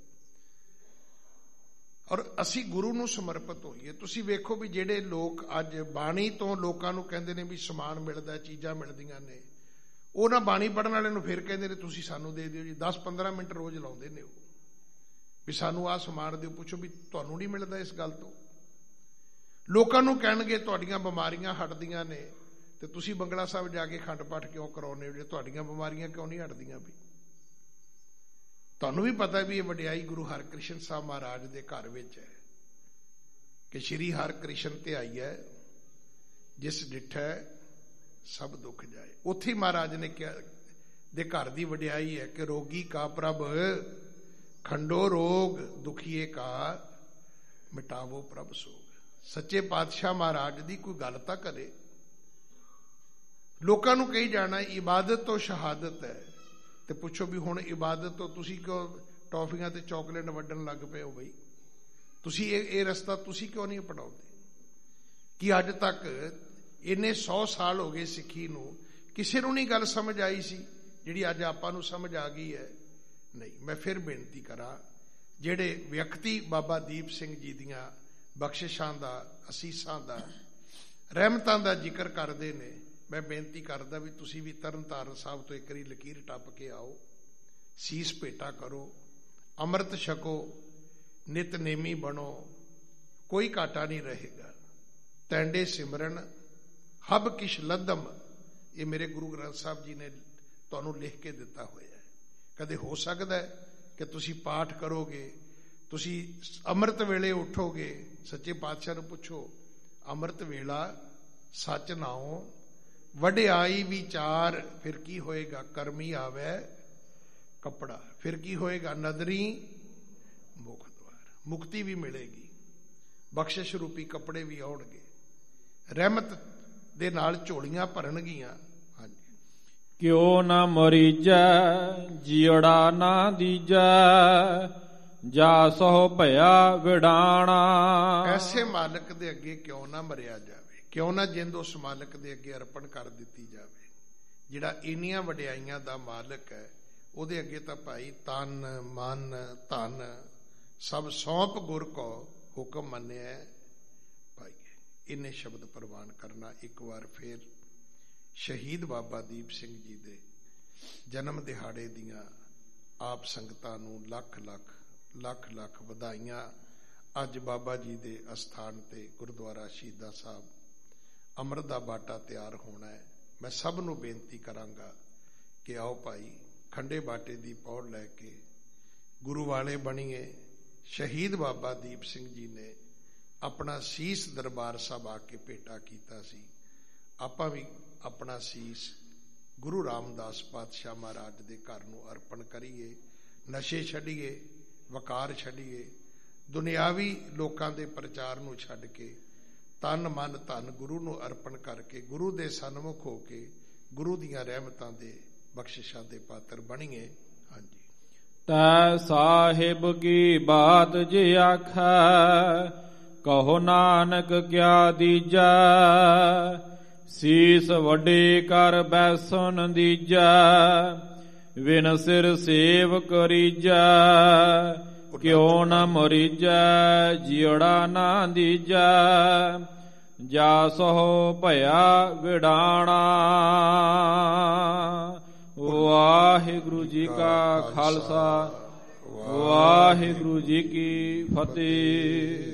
ਔਰ ਅਸੀਂ ਗੁਰੂ ਨੂੰ ਸਮਰਪਿਤ ਹੋਈਏ। ਤੁਸੀਂ ਵੇਖੋ ਵੀ ਜਿਹੜੇ ਲੋਕ ਅੱਜ ਬਾਣੀ ਤੋਂ ਲੋਕਾਂ ਨੂੰ ਕਹਿੰਦੇ ਨੇ ਵੀ ਸਮਾਨ ਮਿਲਦਾ, ਚੀਜ਼ਾਂ ਮਿਲਦੀਆਂ ਨੇ, ਉਹ ਨਾ ਬਾਣੀ ਪੜ੍ਹਨ ਵਾਲੇ ਨੂੰ ਫਿਰ ਕਹਿੰਦੇ ਨੇ ਤੁਸੀਂ ਸਾਨੂੰ ਦੇ ਦਿਓ ਜੀ। 10-15 ਮਿੰਟ ਰੋਜ਼ ਲਾਉਂਦੇ ਨੇ ਉਹ ਵੀ ਸਾਨੂੰ ਆਹ ਸਮਾਨ ਦਿਓ। ਪੁੱਛੋ ਵੀ ਤੁਹਾਨੂੰ ਨਹੀਂ ਮਿਲਦਾ ਇਸ ਗੱਲ ਤੋਂ? ਲੋਕਾਂ ਨੂੰ ਕਹਿਣਗੇ ਤੁਹਾਡੀਆਂ ਬਿਮਾਰੀਆਂ ਹਟਦੀਆਂ ਨੇ, ਤੇ ਤੁਸੀਂ ਬੰਗਲਾ ਸਾਹਿਬ ਜਾ ਕੇ ਖੰਡ ਪਾਠ ਕਿਉਂ ਕਰਾਉਂਦੇ ਹੋ ਜੇ ਤੁਹਾਡੀਆਂ ਬਿਮਾਰੀਆਂ ਕਿਉਂ ਨਹੀਂ ਹਟਦੀਆਂ? ਵੀ ਤੁਹਾਨੂੰ ਵੀ ਪਤਾ ਵੀ ਇਹ ਵਡਿਆਈ ਗੁਰੂ ਹਰਕ੍ਰਿਸ਼ਨ ਸਾਹਿਬ ਮਹਾਰਾਜ ਦੇ ਘਰ ਵਿੱਚ ਹੈ ਕਿ ਸ਼੍ਰੀ ਹਰਕ੍ਰਿਸ਼ਨ ਤੇ ਆਈ ਹੈ, ਜਿਸ ਡਿਠੈ ਸਭ ਦੁੱਖ ਜਾਏ। ਉੱਥੇ ਮਹਾਰਾਜ ਨੇ ਕਿਹਾ ਦੇ ਘਰ ਦੀ ਵਡਿਆਈ ਹੈ ਕਿ ਰੋਗੀ ਕਾ ਪ੍ਰਭ ਖੰਡੋ ਰੋਗ, ਦੁਖੀਏ ਕਾ ਮਿਟਾਵੋ ਪ੍ਰਭ ਸੋਗ। ਸੱਚੇ ਪਾਤਸ਼ਾਹ ਮਹਾਰਾਜ ਦੀ ਕੋਈ ਗੱਲ ਤਾਂ ਕਰੇ। ਲੋਕਾਂ ਨੂੰ ਕਹੀ ਜਾਣਾ ਇਬਾਦਤ ਤੋਂ ਸ਼ਹਾਦਤ ਹੈ, ਤੇ ਪੁੱਛੋ ਵੀ ਹੁਣ ਇਬਾਦਤ ਤੋਂ ਤੁਸੀਂ ਕਿਉਂ ਟੌਫੀਆਂ ਤੇ ਚਾਕਲੇਟ ਵੱਢਣ ਲੱਗ ਪਏ ਹੋ ਬਈ? ਤੁਸੀਂ ਇਹ ਰਸਤਾ ਤੁਸੀਂ ਕਿਉਂ ਨਹੀਂ ਅਪਣਾਉਂਦੇ? ਕਿ ਅੱਜ ਤੱਕ ਇੰਨੇ 100 ਸਾਲ ਹੋ ਗਏ ਸਿੱਖੀ ਨੂੰ, ਕਿਸੇ ਨੂੰ ਨਹੀਂ ਗੱਲ ਸਮਝ ਆਈ ਸੀ ਜਿਹੜੀ ਅੱਜ ਆਪਾਂ ਨੂੰ ਸਮਝ ਆ ਗਈ ਹੈ? ਨਹੀਂ। ਮੈਂ ਫਿਰ ਬੇਨਤੀ ਕਰਾਂ, ਜਿਹੜੇ ਵਿਅਕਤੀ ਬਾਬਾ ਦੀਪ ਸਿੰਘ ਜੀ ਦੀਆਂ ਬਖਸ਼ਿਸ਼ਾਂ ਦਾ, ਅਸੀਸਾਂ ਦਾ, ਰਹਿਮਤਾਂ ਦਾ ਜ਼ਿਕਰ ਕਰਦੇ ਨੇ, ਮੈਂ ਬੇਨਤੀ ਕਰਦਾ ਵੀ ਤੁਸੀਂ ਵੀ ਤਰਨਤਾਰਨ ਸਾਹਿਬ ਤੋਂ ਇੱਕ ਵਾਰੀ ਲਕੀਰ ਟੱਪ ਕੇ ਆਓ, ਸੀਸ ਭੇਟਾ ਕਰੋ, ਅੰਮ੍ਰਿਤ ਛਕੋ, ਨਿਤਨੇਮੀ ਬਣੋ, ਕੋਈ ਘਾਟਾ ਨਹੀਂ ਰਹੇਗਾ। ਤੈਂਡੇ ਸਿਮਰਨ ਹਬ ਕਿਛ ਲੱਦਮ, ਇਹ ਮੇਰੇ ਗੁਰੂ ਗ੍ਰੰਥ ਸਾਹਿਬ ਜੀ ਨੇ ਤੁਹਾਨੂੰ ਲਿਖ ਕੇ ਦਿੱਤਾ ਹੋਇਆ ਹੈ। ਕਦੇ ਹੋ ਸਕਦਾ ਹੈ ਕਿ ਤੁਸੀਂ ਪਾਠ ਕਰੋਗੇ, ਤੁਸੀਂ ਅੰਮ੍ਰਿਤ ਵੇਲੇ ਉੱਠੋਗੇ, ਸੱਚੇ ਪਾਤਸ਼ਾਹ ਨੂੰ ਪੁੱਛੋ, ਅੰਮ੍ਰਿਤ ਵੇਲਾ ਸੱਚ ਨਾਉ ਵਡਿਆਈ ਵਿਚਾਰ, ਫਿਰ ਕੀ ਹੋਏਗਾ? ਕਰਮੀ ਆਵੇ ਕੱਪੜਾ, ਫਿਰ ਕੀ ਹੋਏਗਾ? ਨਦਰੀ ਮੁਖ ਦੁਆਰ, ਮੁਕਤੀ ਵੀ ਮਿਲੇਗੀ, ਬਖਸ਼ਿਸ਼ ਰੂਪੀ ਕੱਪੜੇ ਵੀ ਆਉਣਗੇ, ਰਹਿਮਤ ਦੇ ਨਾਲ ਝੋਲੀਆਂ ਭਰਨਗੀਆਂ। ਹਾਂਜੀ। ਕਿਉ ਨਾ ਮਰੀਜੈ ਜਿਉੜਾ ਨਾ ਦੀਜੈ, ਜਾ ਸੋ ਭਇਆ ਵਿਡਾਣਾ। ਐਸੇ ਮਾਲਕ ਦੇ ਅੱਗੇ ਕਿਉਂ ਨਾ ਮਰਿਆ ਜਾਵੇ, ਕਿਉਂ ਨਾ ਜਿੰਦ ਉਸ ਮਾਲਕ ਦੇ ਅੱਗੇ ਅਰਪਣ ਕਰ ਦਿੱਤੀ ਜਾਵੇ ਜਿਹੜਾ ਇੰਨੀਆਂ ਵਡਿਆਈਆਂ ਦਾ ਮਾਲਕ ਹੈ। ਉਹਦੇ ਅੱਗੇ ਤਾਂ ਭਾਈ ਤਨ ਮਨ ਧਨ ਸਭ ਸੌਂਪ ਗੁਰ ਕੋ ਹੁਕਮ ਮੰਨਿਆ ਭਾਈ। ਇੰਨੇ ਸ਼ਬਦ ਪ੍ਰਵਾਨ ਕਰਨਾ। ਇੱਕ ਵਾਰ ਫੇਰ ਸ਼ਹੀਦ ਬਾਬਾ ਦੀਪ ਸਿੰਘ ਜੀ ਦੇ ਜਨਮ ਦਿਹਾੜੇ ਦੀਆਂ ਆਪ ਸੰਗਤਾਂ ਨੂੰ ਲੱਖ ਲੱਖ ਲੱਖ ਲੱਖ ਵਧਾਈਆਂ। ਅੱਜ ਬਾਬਾ ਜੀ ਦੇ ਅਸਥਾਨ ਤੇ ਗੁਰਦੁਆਰਾ ਸ਼ਹੀਦਾਂ ਸਾਹਿਬ ਅੰਮ੍ਰਿਤ ਦਾ ਬਾਟਾ ਤਿਆਰ ਹੋਣਾ ਹੈ। ਮੈਂ ਸਭ ਨੂੰ ਬੇਨਤੀ ਕਰਾਂਗਾ ਕਿ ਆਓ ਭਾਈ ਖੰਡੇ ਬਾਟੇ ਦੀ ਪੌੜ ਲੈ ਕੇ ਗੁਰੂ ਵਾਲੇ ਬਣੀਏ। ਸ਼ਹੀਦ ਬਾਬਾ ਦੀਪ ਸਿੰਘ ਜੀ ਨੇ ਆਪਣਾ ਸੀਸ ਦਰਬਾਰ ਸਾਹਿਬ ਆ ਕੇ ਭੇਟਾ ਕੀਤਾ ਸੀ। ਆਪਾਂ ਵੀ ਆਪਣਾ ਸੀਸ ਗੁਰੂ ਰਾਮਦਾਸ ਪਾਤਸ਼ਾਹ ਮਹਾਰਾਜ ਦੇ ਘਰ ਨੂੰ ਅਰਪਣ ਕਰੀਏ। ਨਸ਼ੇ ਛੱਡੀਏ, ਵਕਾਰ ਛੱਡੀਏ, ਦੁਨਿਆਵੀ ਲੋਕਾਂ ਦੇ ਪ੍ਰਚਾਰ ਨੂੰ ਛੱਡ ਕੇ ਤਨ ਮਨ ਧਨ ਗੁਰੂ ਨੂੰ ਅਰਪਣ ਕਰਕੇ ਗੁਰੂ ਦੇ ਸਨਮੁਖ ਹੋ ਕੇ ਗੁਰੂ ਦੀਆਂ ਰਹਿਮਤਾਂ ਦੇ ਬਖਸ਼ਿਸ਼ਾਂ ਦੇ ਪਾਤਰ ਬਣੀਏ। ਹਾਂਜੀ। ਤੈ ਸਾਹਿਬ ਕੀ ਬਾਤ ਜੇ ਆਖੈ, ਕਹੋ ਨਾਨਕ ਕਿਆ ਦੀਜੈ, ਸੀਸ ਵੱਡੇ ਕਰ ਬੈਸੁਨ ਦੀਜੈ, ਵਿਨ ਸਿਰ ਸੇਵ ਕਰੀਜੈ, ਕਿਉ ਨ ਮਰੀਜੈ ਜਿਉੜਾ ਨਾ ਦੀਜੈ, ਜਾ ਸੋ ਭਇਆ ਵਿਡਾਣਾ। ਵਾਹਿਗੁਰੂ ਜੀ ਕਾ ਖਾਲਸਾ, ਵਾਹਿਗੁਰੂ ਜੀ ਕੀ ਫਤਿਹ।